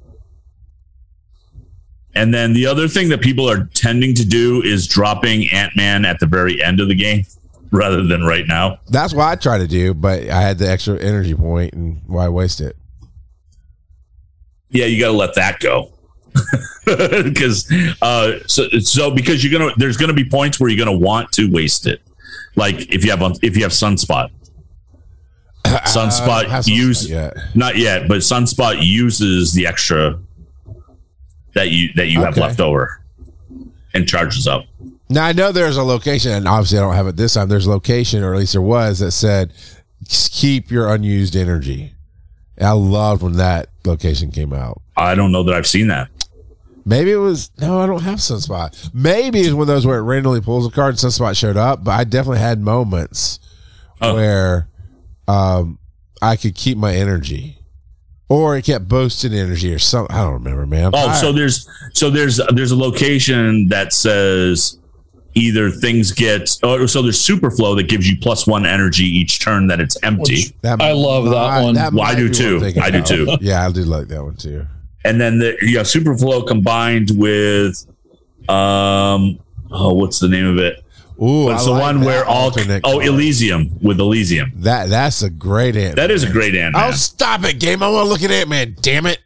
And then the other thing that people are tending to do is dropping Ant-Man at the very end of the game rather than right now. That's what I try to do, but I had the extra energy point, and why waste it? Yeah, you got to let that go. Because because there's gonna be points where you're gonna want to waste it, like if you have Sunspot. Sunspot not yet, but Sunspot uses the extra that you have left over and charges up. Now I know there's a location, and obviously I don't have it this time. There's a location, or at least there was, that said keep your unused energy. And I loved when that location came out. I don't know that I've seen that. Maybe it was no, I don't have Sunspot. Maybe it's one of those where it randomly pulls a card and Sunspot showed up, but I definitely had moments where I could keep my energy. Or it kept boosting energy or something. I don't remember, man. So there's a location that says either things get so there's Superflow that gives you +1 energy each turn that it's empty. I love that one. Well, I do too. I do too. Yeah, I do like that one too. And then Superflow combined with what's the name of it? Ooh, it's the one where Elysium with Elysium. That's a great Ant-Man. That is a great Ant-Man. Oh, stop it, game. I want to look at Ant-Man, damn it.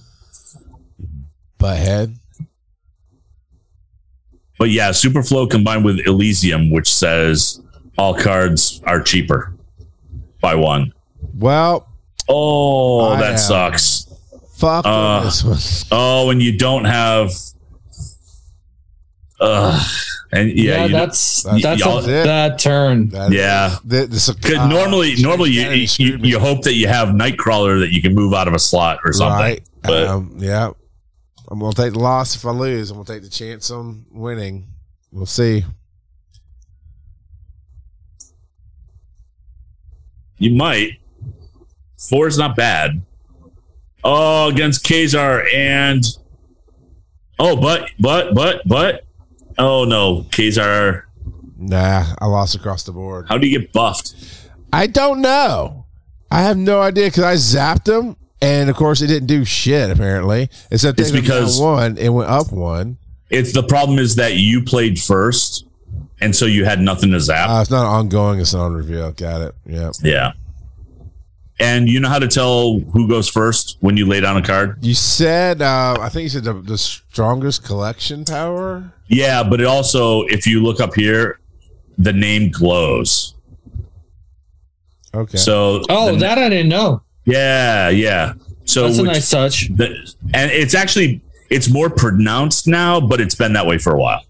Butthead. But yeah, Superflow combined with Elysium, which says all cards are cheaper by 1. Well. Oh, that sucks. Fuck this one. Oh, and you don't have and that's that turn. Normally you hope that you have Nightcrawler that you can move out of a slot or something. Right. But yeah, I'm gonna take the loss if I lose. I'm gonna take the chance on winning. We'll see. You might. 4 is not bad. Oh, against Kazar and but. Oh no, Kazar. Nah, I lost across the board. How do you get buffed? I don't know. I have no idea because I zapped him, and of course it didn't do shit. Apparently, except it's because it went up 1. It's the problem is that you played first, and so you had nothing to zap. It's not ongoing; it's on review. Got it. Yeah. And you know how to tell who goes first when you lay down a card? You said, I think you said the strongest collection power. Yeah, but it also, if you look up here, the name glows. Okay. So that I didn't know. Yeah. So that's a nice touch. And it's more pronounced now, but it's been that way for a while.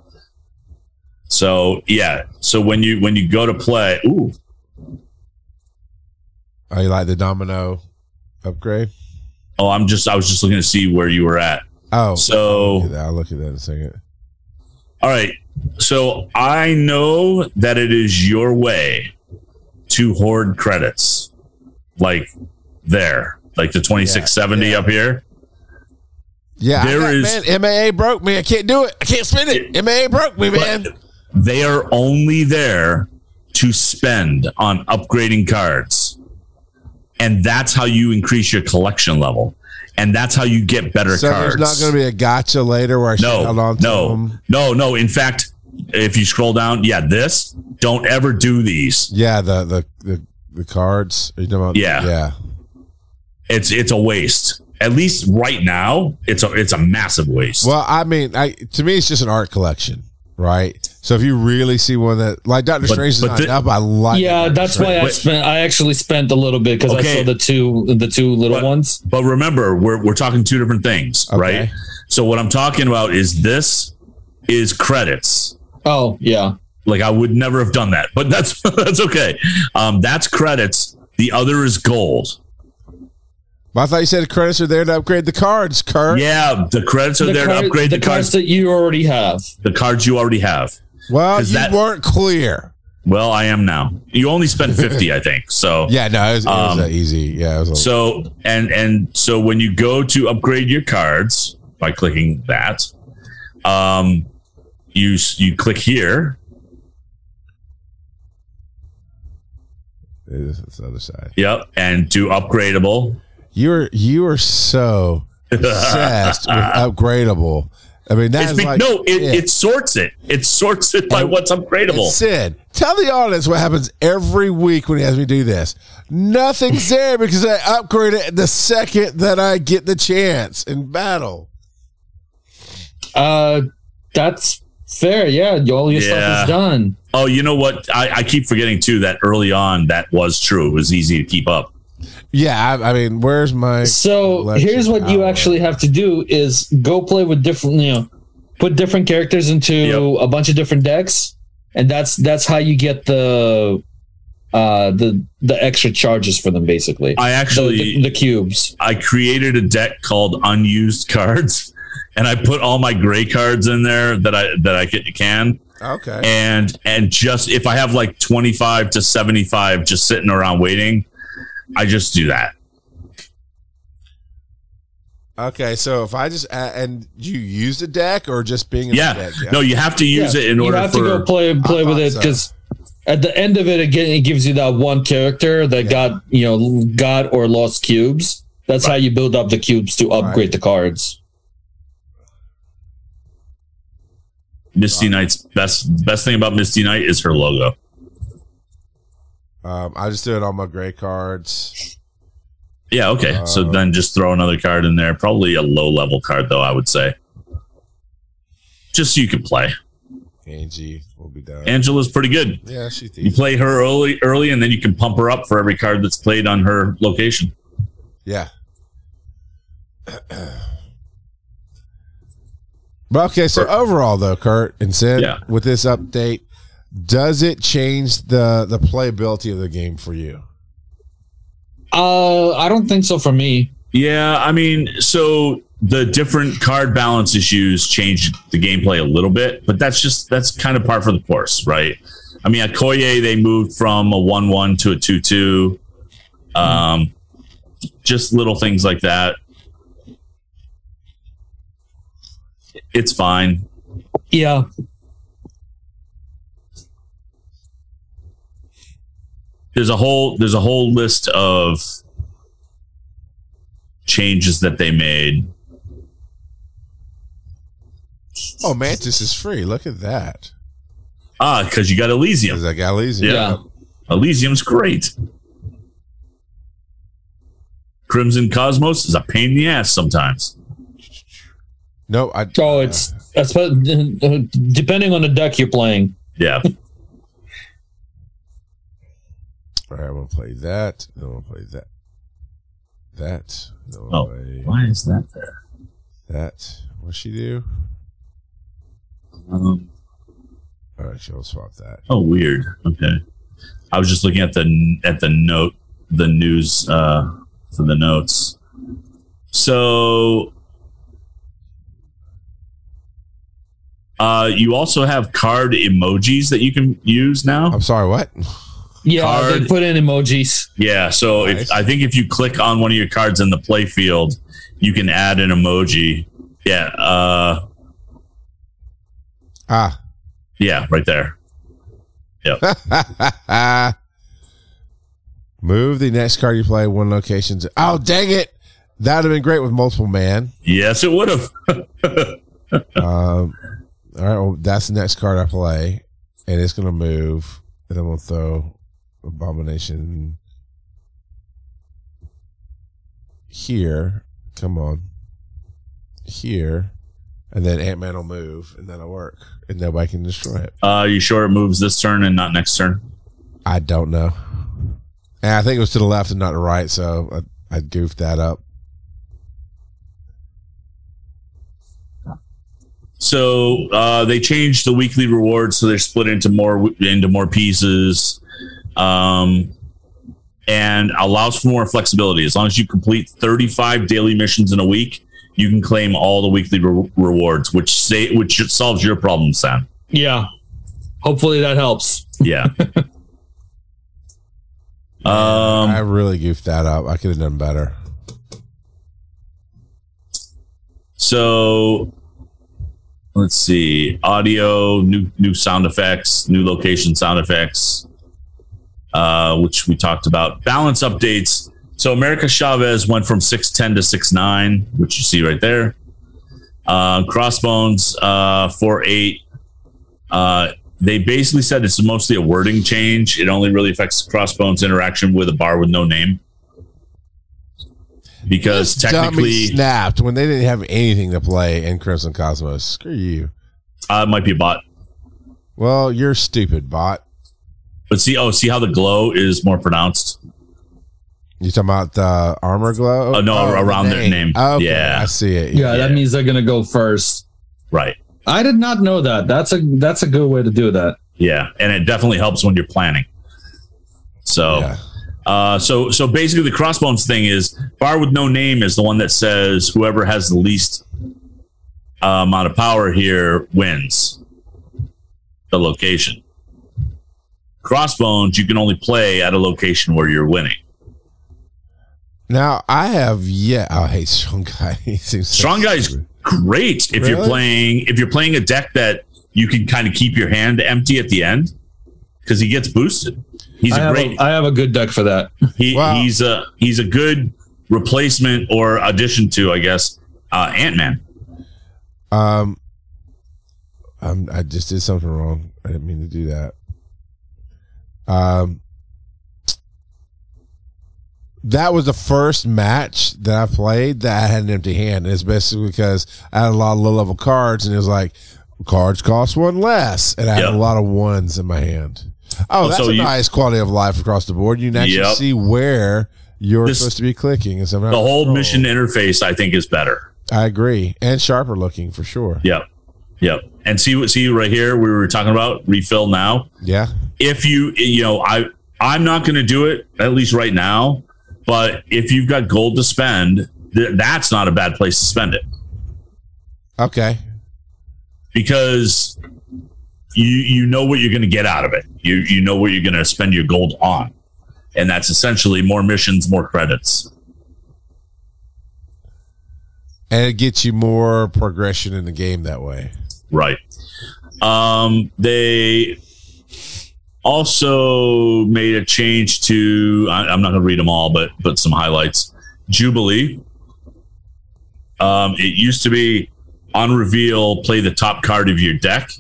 So yeah. So when you go to play, ooh. Oh, you like the domino upgrade? Oh, I was just looking to see where you were at. Oh, so I'll look at that in a second. All right. So I know that it is your way to hoard credits, like there, like the 2670 up here. Yeah, man, MAA broke me. I can't do it. I can't spend it. MAA broke me, man. They are only there to spend on upgrading cards. And that's how you increase your collection level. And that's how you get better cards. So there's not going to be a gotcha later where I held on to them? No. In fact, if you scroll down, don't ever do these. Yeah, the cards. Are you talking about? Yeah. It's a waste. At least right now, it's a massive waste. Well, I mean, to me, it's just an art collection, right? So if you really see one that, like Doctor Strange is not up, I like. Yeah, that's why I actually spent a little bit because I saw the two little ones. But remember, we're talking 2 different things, right? So what I'm talking about is credits. Oh yeah. Like I would never have done that, but that's okay. That's credits. The other is gold. Well, I thought you said the credits are there to upgrade the cards, Kurt. Yeah, the credits are there to upgrade the cards that you already have. The cards you already have. Well, you weren't clear. Well, I am now. You only spend 50, I think. So Yeah, no, it was easy. Yeah, it was so so when you go to upgrade your cards by clicking that, you click here. It's the other side. Yep, and do upgradable. You are so obsessed with upgradable. I mean, that's it sorts it. It sorts it by what's upgradable. Sid, tell the audience what happens every week when he has me do this. Nothing's there because I upgrade it the second that I get the chance in battle. That's fair. Yeah, all your stuff is done. Oh, you know what? I keep forgetting too that early on that was true. It was easy to keep up. Yeah, I mean, where's my? So here's what you actually have to do: is go play with different, put different characters into a bunch of different decks, and that's how you get the extra charges for them. Basically, I actually the cubes. I created a deck called unused cards, and I put all my gray cards in there that I can. Okay. And just if I have like 25 to 75 just sitting around waiting, I just do that. Okay, so if I just and you use the deck or just being in the deck? Yeah. No, you have to use it in order. You have to go play with it because at the end of it, again, it gives you that one character that got or lost cubes. That's how you build up the cubes to upgrade the cards. Misty Knight's best thing about Misty Knight is her logo. I just do it on my gray cards. Yeah, okay. So then just throw another card in there. Probably a low level card, though, I would say. Just so you can play. Angie will be done. Angela's pretty good. Yeah, she's decent. You play her early, and then you can pump her up for every card that's played on her location. Yeah. But okay, so overall, though, Kurt and Sid, with this update, does it change the playability of the game for you? I don't think so for me. Yeah, I mean, so the different card balance issues changed the gameplay a little bit, but that's kind of par for the course, right? I mean, at Koye, they moved from a 1-1 to a 2-2. Just little things like that. It's fine. Yeah. There's a whole list of changes that they made. Oh, Mantis is free. Look at that. Because you got Elysium. Because I got Elysium. Yeah. Elysium's great. Crimson Cosmos is a pain in the ass sometimes. No, it's depending on the deck you're playing. Yeah. All right, I'm gonna play that. I'm gonna play that. Why is that there? That. What's she do? All right, she'll swap that. Oh, weird. Okay. I was just looking at the news for the notes. So. You also have card emojis that you can use now. I'm sorry, what? Yeah, they put in emojis. Yeah, so nice. I think if you click on one of your cards in the play field, you can add an emoji. Yeah. Yeah, right there. Yep. Move the next card you play one location. Oh, dang it. That would have been great with multiple man. Yes, it would have. All right, well, that's the next card I play, and it's going to move, and I'm going to throw Abomination here. Come on. Here. And then Ant-Man will move, and that'll work, and nobody can destroy it. You sure it moves this turn and not next turn? I don't know. And I think it was to the left and not the right, so I goofed that up. So they changed the weekly rewards, so they're split into more pieces, and allows for more flexibility. As long as you complete 35 daily missions in a week, you can claim all the weekly rewards, which solves your problem, Sam. Yeah, hopefully that helps. Yeah. I really goofed that up. I could have done better. So let's see. Audio, new sound effects, new location sound effects, which we talked about. Balance updates. So America Chavez went from 6'10 to 6'9, which you see right there. Crossbones 4'8. They basically said it's mostly a wording change. It only really affects Crossbones' interaction with a bar with no name. Because This technically, dummy snapped when they didn't have anything to play in Crimson Cosmos. Screw you. it might be a bot. Well, you're stupid, bot. But see how the glow is more pronounced? You talking about the armor glow? Oh, no, around their name. Okay, Yeah. I see it. Yeah, that means they're gonna go first. Right. I did not know that. That's a good way to do that. Yeah. And it definitely helps when you're planning. So, Yeah. so basically the Crossbones thing is bar with no name is the one that says whoever has the least amount of power here wins the location. Crossbones, you can only play at a location where you're winning. Now I have I hate Strong Guy. He seems so Strong Guy's stupid. great if you're playing a deck that you can kind of keep your hand empty at the end because he gets boosted. I have a good deck for that. He's a good replacement or addition to, I guess, Ant-Man. I just did something wrong. I didn't mean to do that. That was the first match that I played that I had an empty hand. And it's basically because I had a lot of low level cards, and it was like cards cost one less, and I had a lot of ones in my hand. Oh, that's nice quality of life across the board. You can actually see where you're supposed to be clicking. And the whole mission interface, I think, is better. I agree, and sharper looking for sure. Yep. And see right here, we were talking about refill now. Yeah. If I'm not going to do it, at least right now. But if you've got gold to spend, that's not a bad place to spend it. Okay. Because you know what you're going to get out of it. You know what you're going to spend your gold on. And that's essentially more missions, more credits. And it gets you more progression in the game that way. Right. They also made a change to, I'm not going to read them all, but some highlights. Jubilee. It used to be on reveal, play the top card of your deck.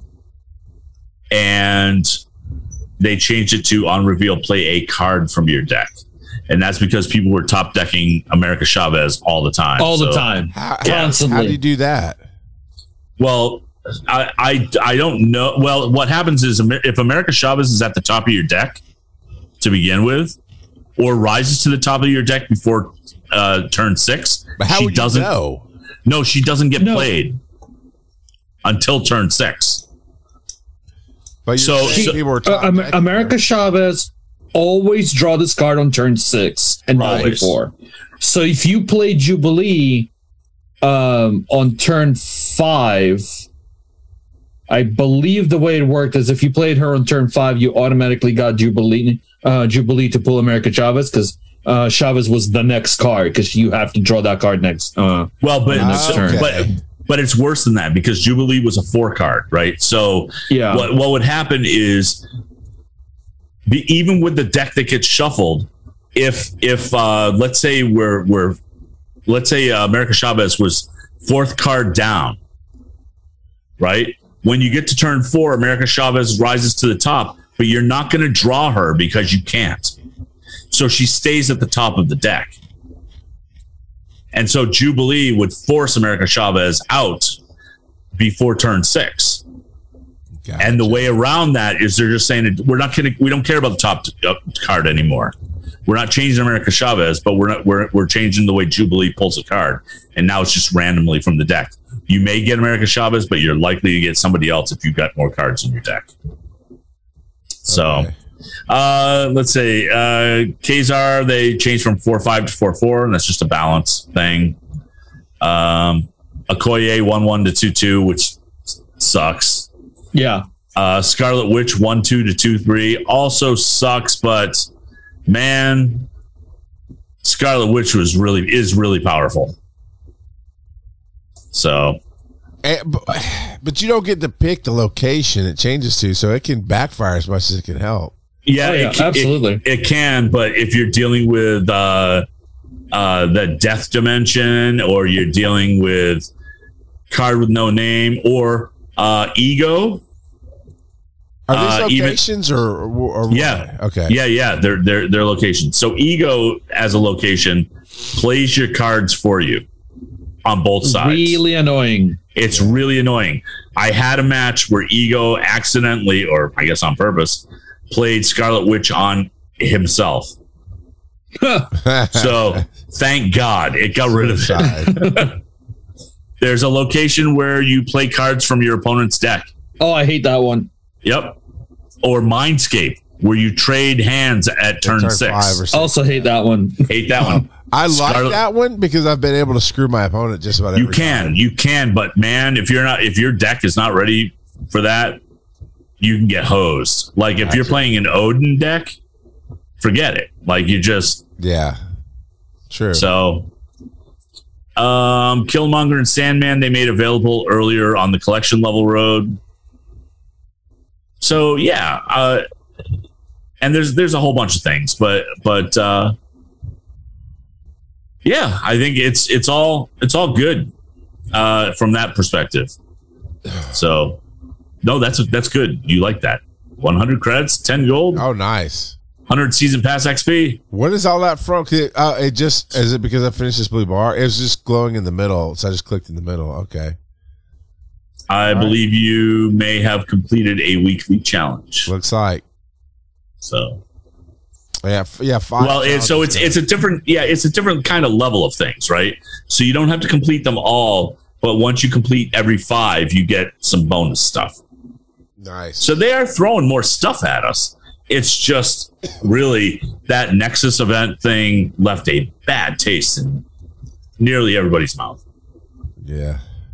And they changed it to on reveal, play a card from your deck. And that's because people were top decking America Chavez all the time. Constantly. How do you do that? Well, I don't know. Well, what happens is if America Chavez is at the top of your deck to begin with, or rises to the top of your deck before turn 6, but how would you know? No, she doesn't get played until turn 6. But people were America Chavez always draw this card on turn 6 and not before. So if you play Jubilee on turn 5, I believe the way it worked is if you played her on turn 5, you automatically got Jubilee to pull America Chavez because Chavez was the next card because you have to draw that card next. But it's worse than that because Jubilee was a 4 card, right? So what would happen is even with the deck that gets shuffled, if let's say America Chavez was 4th card down, right? When you get to turn 4, America Chavez rises to the top, but you're not going to draw her because you can't. So she stays at the top of the deck. And so Jubilee would force America Chavez out before turn 6. Gotcha. And the way around that is they're just saying we don't care about the top card anymore. We're not changing America Chavez, but we're changing the way Jubilee pulls a card. And now it's just randomly from the deck. You may get America Chavez, but you're likely to get somebody else if you've got more cards in your deck. So, let's say Kazar, they changed from 4-5 to 4-4, and that's just a balance thing. Okoye 1-1 to 2-2, which sucks. Yeah. Scarlet Witch 1-2 to 2-3 also sucks, but man, Scarlet Witch is really powerful. So, but you don't get to pick the location it changes to, so it can backfire as much as it can help. Yeah, absolutely. It can, but if you're dealing with the death dimension, or you're dealing with card with no name, or ego. Are these locations or yeah? Okay. Yeah. They're locations. So ego as a location plays your cards for you on both sides. Really annoying. It's really annoying. I had a match where ego accidentally, or I guess on purpose, played Scarlet Witch on himself. So thank God it got rid of it. There's a location where you play cards from your opponent's deck. Oh, I hate that one. Yep. Or Mindscape, where you trade hands at turn 6. 5 or 6. Also hate that one. Hate that one. I like that one because I've been able to screw my opponent just about every time. You can, but man, if your deck is not ready for that, you can get hosed. Like if you're playing an Odin deck, forget it. Like you just true. So, Killmonger and Sandman they made available earlier on the collection level road. So yeah, and there's a whole bunch of things, but yeah, I think it's all good from that perspective. So no, that's good. You like that? 100 credits, 10 gold. Oh, nice. 100 season pass XP. What is all that from? It just is it because I finished this blue bar? It was just glowing in the middle, so I just clicked in the middle. Okay. I believe you may have completed a weekly challenge. Looks like. So. Yeah. 5 well, it's a different kind of level of things, right? So you don't have to complete them all, but once you complete every 5, you get some bonus stuff. Nice. So they are throwing more stuff at us. It's just really that Nexus event thing left a bad taste in nearly everybody's mouth. Yeah.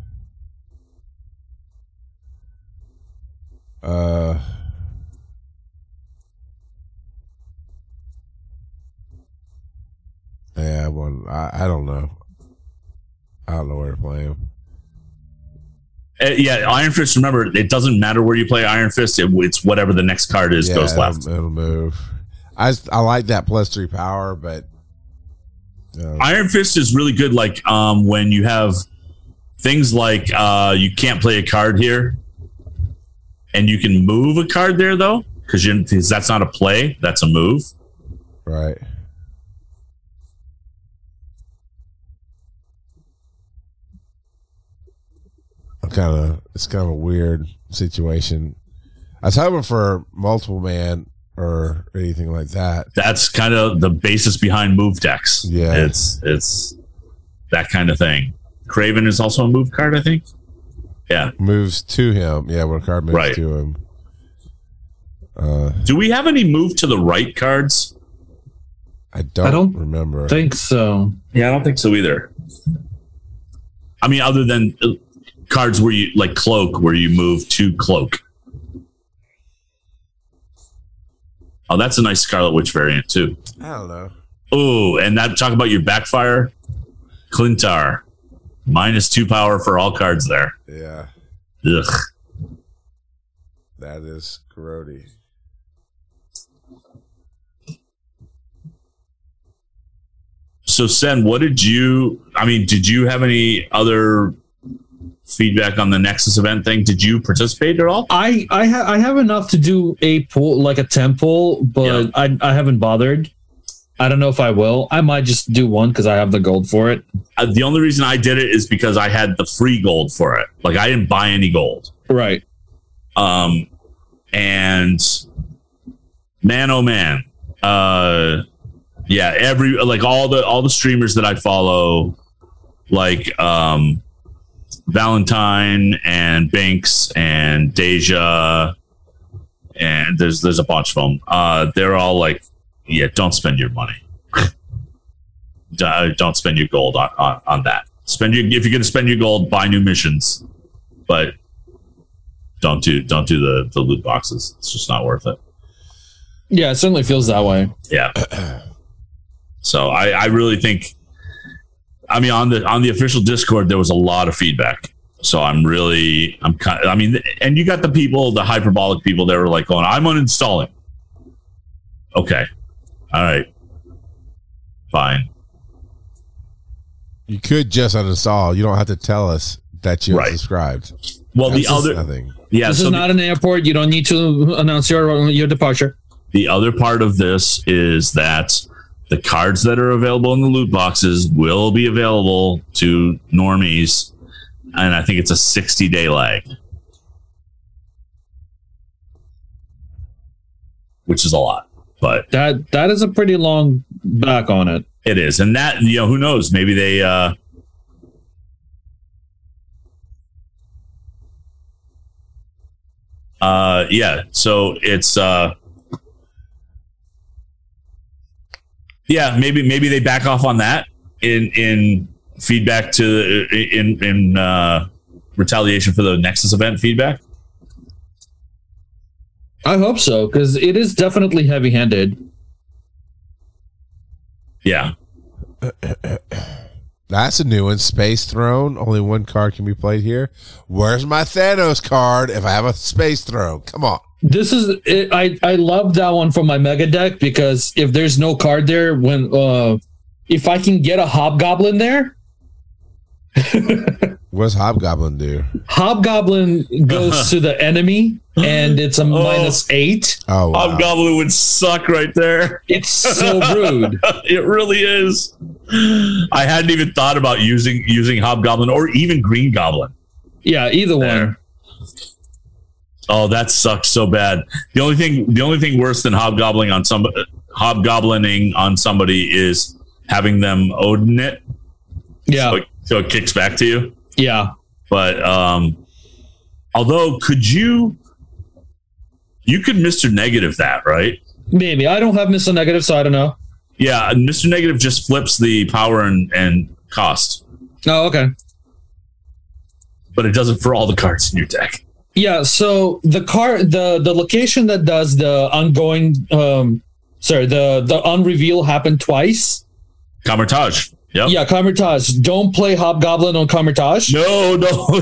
Yeah, well, I don't know. I don't know where to play him. Yeah, Iron Fist, remember, it doesn't matter where you play Iron Fist. It's whatever the next card is goes left. It'll move. I like that +3 power, but... Iron Fist is really good, like when you have things like you can't play a card here, and you can move a card there, though, because that's not a play, that's a move. Right. It's kind of a weird situation. I was hoping for multiple man or anything like that. That's kind of the basis behind move decks. Yeah, it's that kind of thing. Craven is also a move card, I think. Yeah, moves to him. Yeah, when a card moves to him. Do we have any move to the right cards? I don't remember. Think so. Yeah, I don't think so either. I mean, other than cards where you like cloak, where you move to cloak. Oh, that's a nice Scarlet Witch variant too. I don't know. Oh, and that talk about your backfire, Clintar, -2 power for all cards there. Yeah. Ugh. That is grody. So, Sen, did you have any other feedback on the Nexus event thing? Did you participate at all? I have enough to do a pool, like a 10 pool, but yeah. I haven't bothered. I don't know if I will. I might just do one because I have the gold for it. The only reason I did it is because I had the free gold for it. Like I didn't buy any gold. Right. And man, oh man. Yeah, all the streamers that I follow, like Valentine and Binks and Deja, and there's a bunch of them. They're all like, yeah, don't spend your money. Don't spend your gold on that. If you're going to spend your gold, buy new missions, but don't do the loot boxes. It's just not worth it. Yeah, it certainly feels that way. Yeah. So I really think, I mean, on the official Discord, there was a lot of feedback. So and you got the hyperbolic people that were like going, I'm uninstalling. Okay. All right. Fine. You could just uninstall. You don't have to tell us that you're Right. subscribed. Well, That's the other, nothing. yeah, This so is not an airport. You don't need to announce your departure. the other part of this is that the cards that are available in the loot boxes will be available to normies. And I think it's a 60-day lag, which is a lot, but That is a pretty long back on it. it is. And that, who knows? Maybe they, yeah. So it's, yeah, maybe they back off on that in feedback to in retaliation for the Nexus event feedback. I hope so, because it is definitely heavy-handed. Yeah. That's a new one. Space Throne. Only one card can be played here. Where's my Thanos card if I have a Space Throne? Come on. This is it, I love that one from my mega deck, because if there's no card there, when if I can get a Hobgoblin there, What does Hobgoblin do? Hobgoblin goes to the enemy, and it's a -8. Oh, wow. Hobgoblin would suck right there. It's so rude. It really is. I hadn't even thought about using Hobgoblin or even Green Goblin. Yeah, either one. There. Oh, that sucks so bad. The only thing worse than hobgoblining on somebody is having them Odin it. Yeah, So it kicks back to you. yeah. But although you could Mr. Negative that, right? Maybe I don't have Mr. Negative, so I don't know. Yeah, Mr. Negative just flips the power and cost, Oh, okay. but it doesn't for all the cards in your deck. Yeah, so the location that does the ongoing, the unreveal happened twice. Kamertage. Yep. Yeah, Kamertage. Don't play Hobgoblin on Kamertage. No.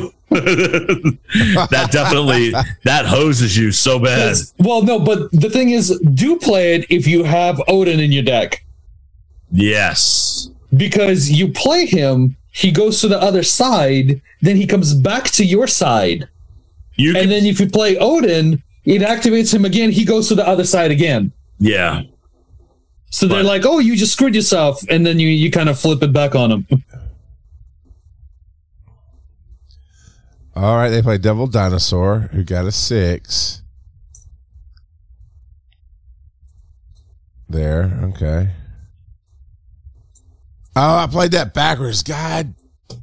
that hoses you so bad. Well, no, but the thing is, do play it if you have Odin in your deck. Yes. Because you play him, he goes to the other side, then he comes back to your side. And then if you play Odin, it activates him again, he goes to the other side again. Yeah. So they're like, oh, you just screwed yourself, and then you kind of flip it back on him. All right, they play Devil Dinosaur, who got a 6. There, okay. Oh, I played that backwards. God.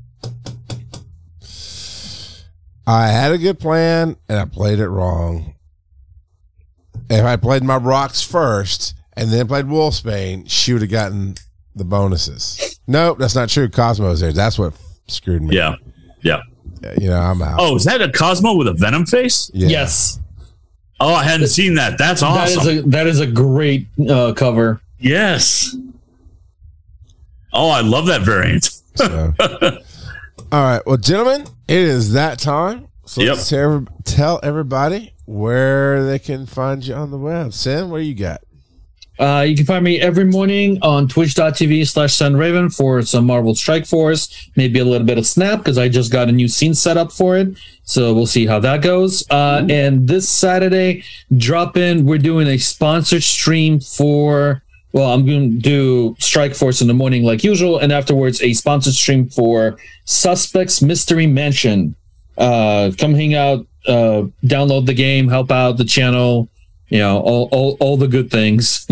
I had a good plan, and I played it wrong. If I played my rocks first and then played Wolfsbane, she would have gotten the bonuses. Nope, that's not true. Cosmo's there. That's what screwed me. Yeah. I'm out. Oh, is that a Cosmo with a Venom face? Yeah. Yes. Oh, I hadn't seen that. That's awesome. That is a great cover. Yes. Oh, I love that variant. So. All right. Well, gentlemen, it is that time. So let's tell everybody where they can find you on the web. Sam, what do you got? You can find me every morning on twitch.tv/SunRaven for some Marvel Strike Force, maybe a little bit of Snap, because I just got a new scene set up for it. So we'll see how that goes. And this Saturday, drop in. We're doing a sponsored stream for, well, I'm going to do Strike Force in the morning like usual, and afterwards a sponsored stream for Suspects Mystery Mansion. Come hang out, download the game, help out the channel, all the good things.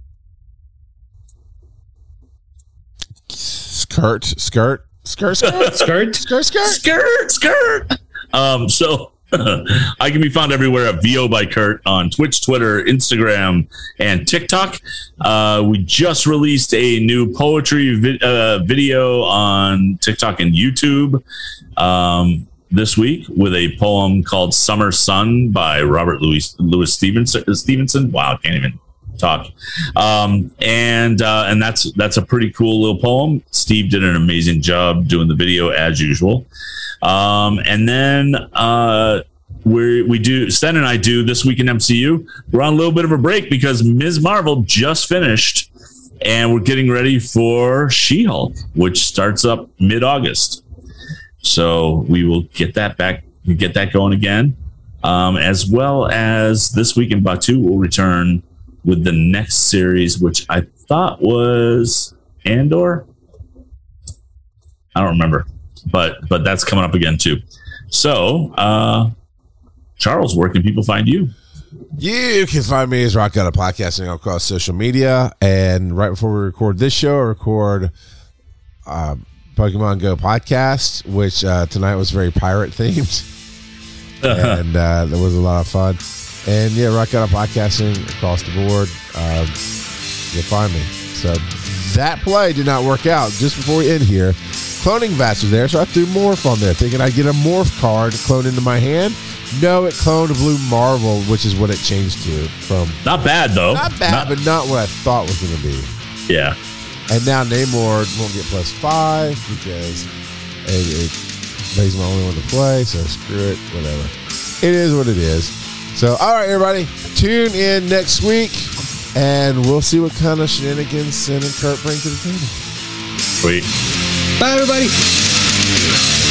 Skirt. So I can be found everywhere at VO by Kurt on Twitch, Twitter, Instagram, and TikTok. We just released a new poetry video on TikTok and YouTube. this week with a poem called Summer Sun by Robert Louis Stevenson. Wow, I can't even talk. And that's a pretty cool little poem. Steve did an amazing job doing the video as usual. And then we do, Sten and I do This Week in MCU. We're on a little bit of a break because Ms. Marvel just finished and we're getting ready for She-Hulk, which starts up mid-August. So we will get that going again. As well as This Week in Batuu will return with the next series, which I thought was Andor. I don't remember, but that's coming up again too. So, Charles, where can people find you? You can find me as Rock Out of Podcasting across social media. And right before we record this show, I record Pokemon Go podcast, which tonight was very pirate themed. And that was a lot of fun. And yeah, Rock Out of Podcasting across the board. You'll find me. So that play did not work out. Just before we end here, cloning vats was there, so I threw Morph on there, thinking I'd get a Morph card cloned into my hand. No, it cloned a Blue Marvel, which is what it changed to. From not bad though. Not bad, but not what I thought was going to be. Yeah. And now Namor won't get +5 because he's my only one to play. So screw it, whatever. It is what it is. So, all right, everybody, tune in next week, and we'll see what kind of shenanigans Sin and Kurt bring to the table. Sweet. Bye, everybody.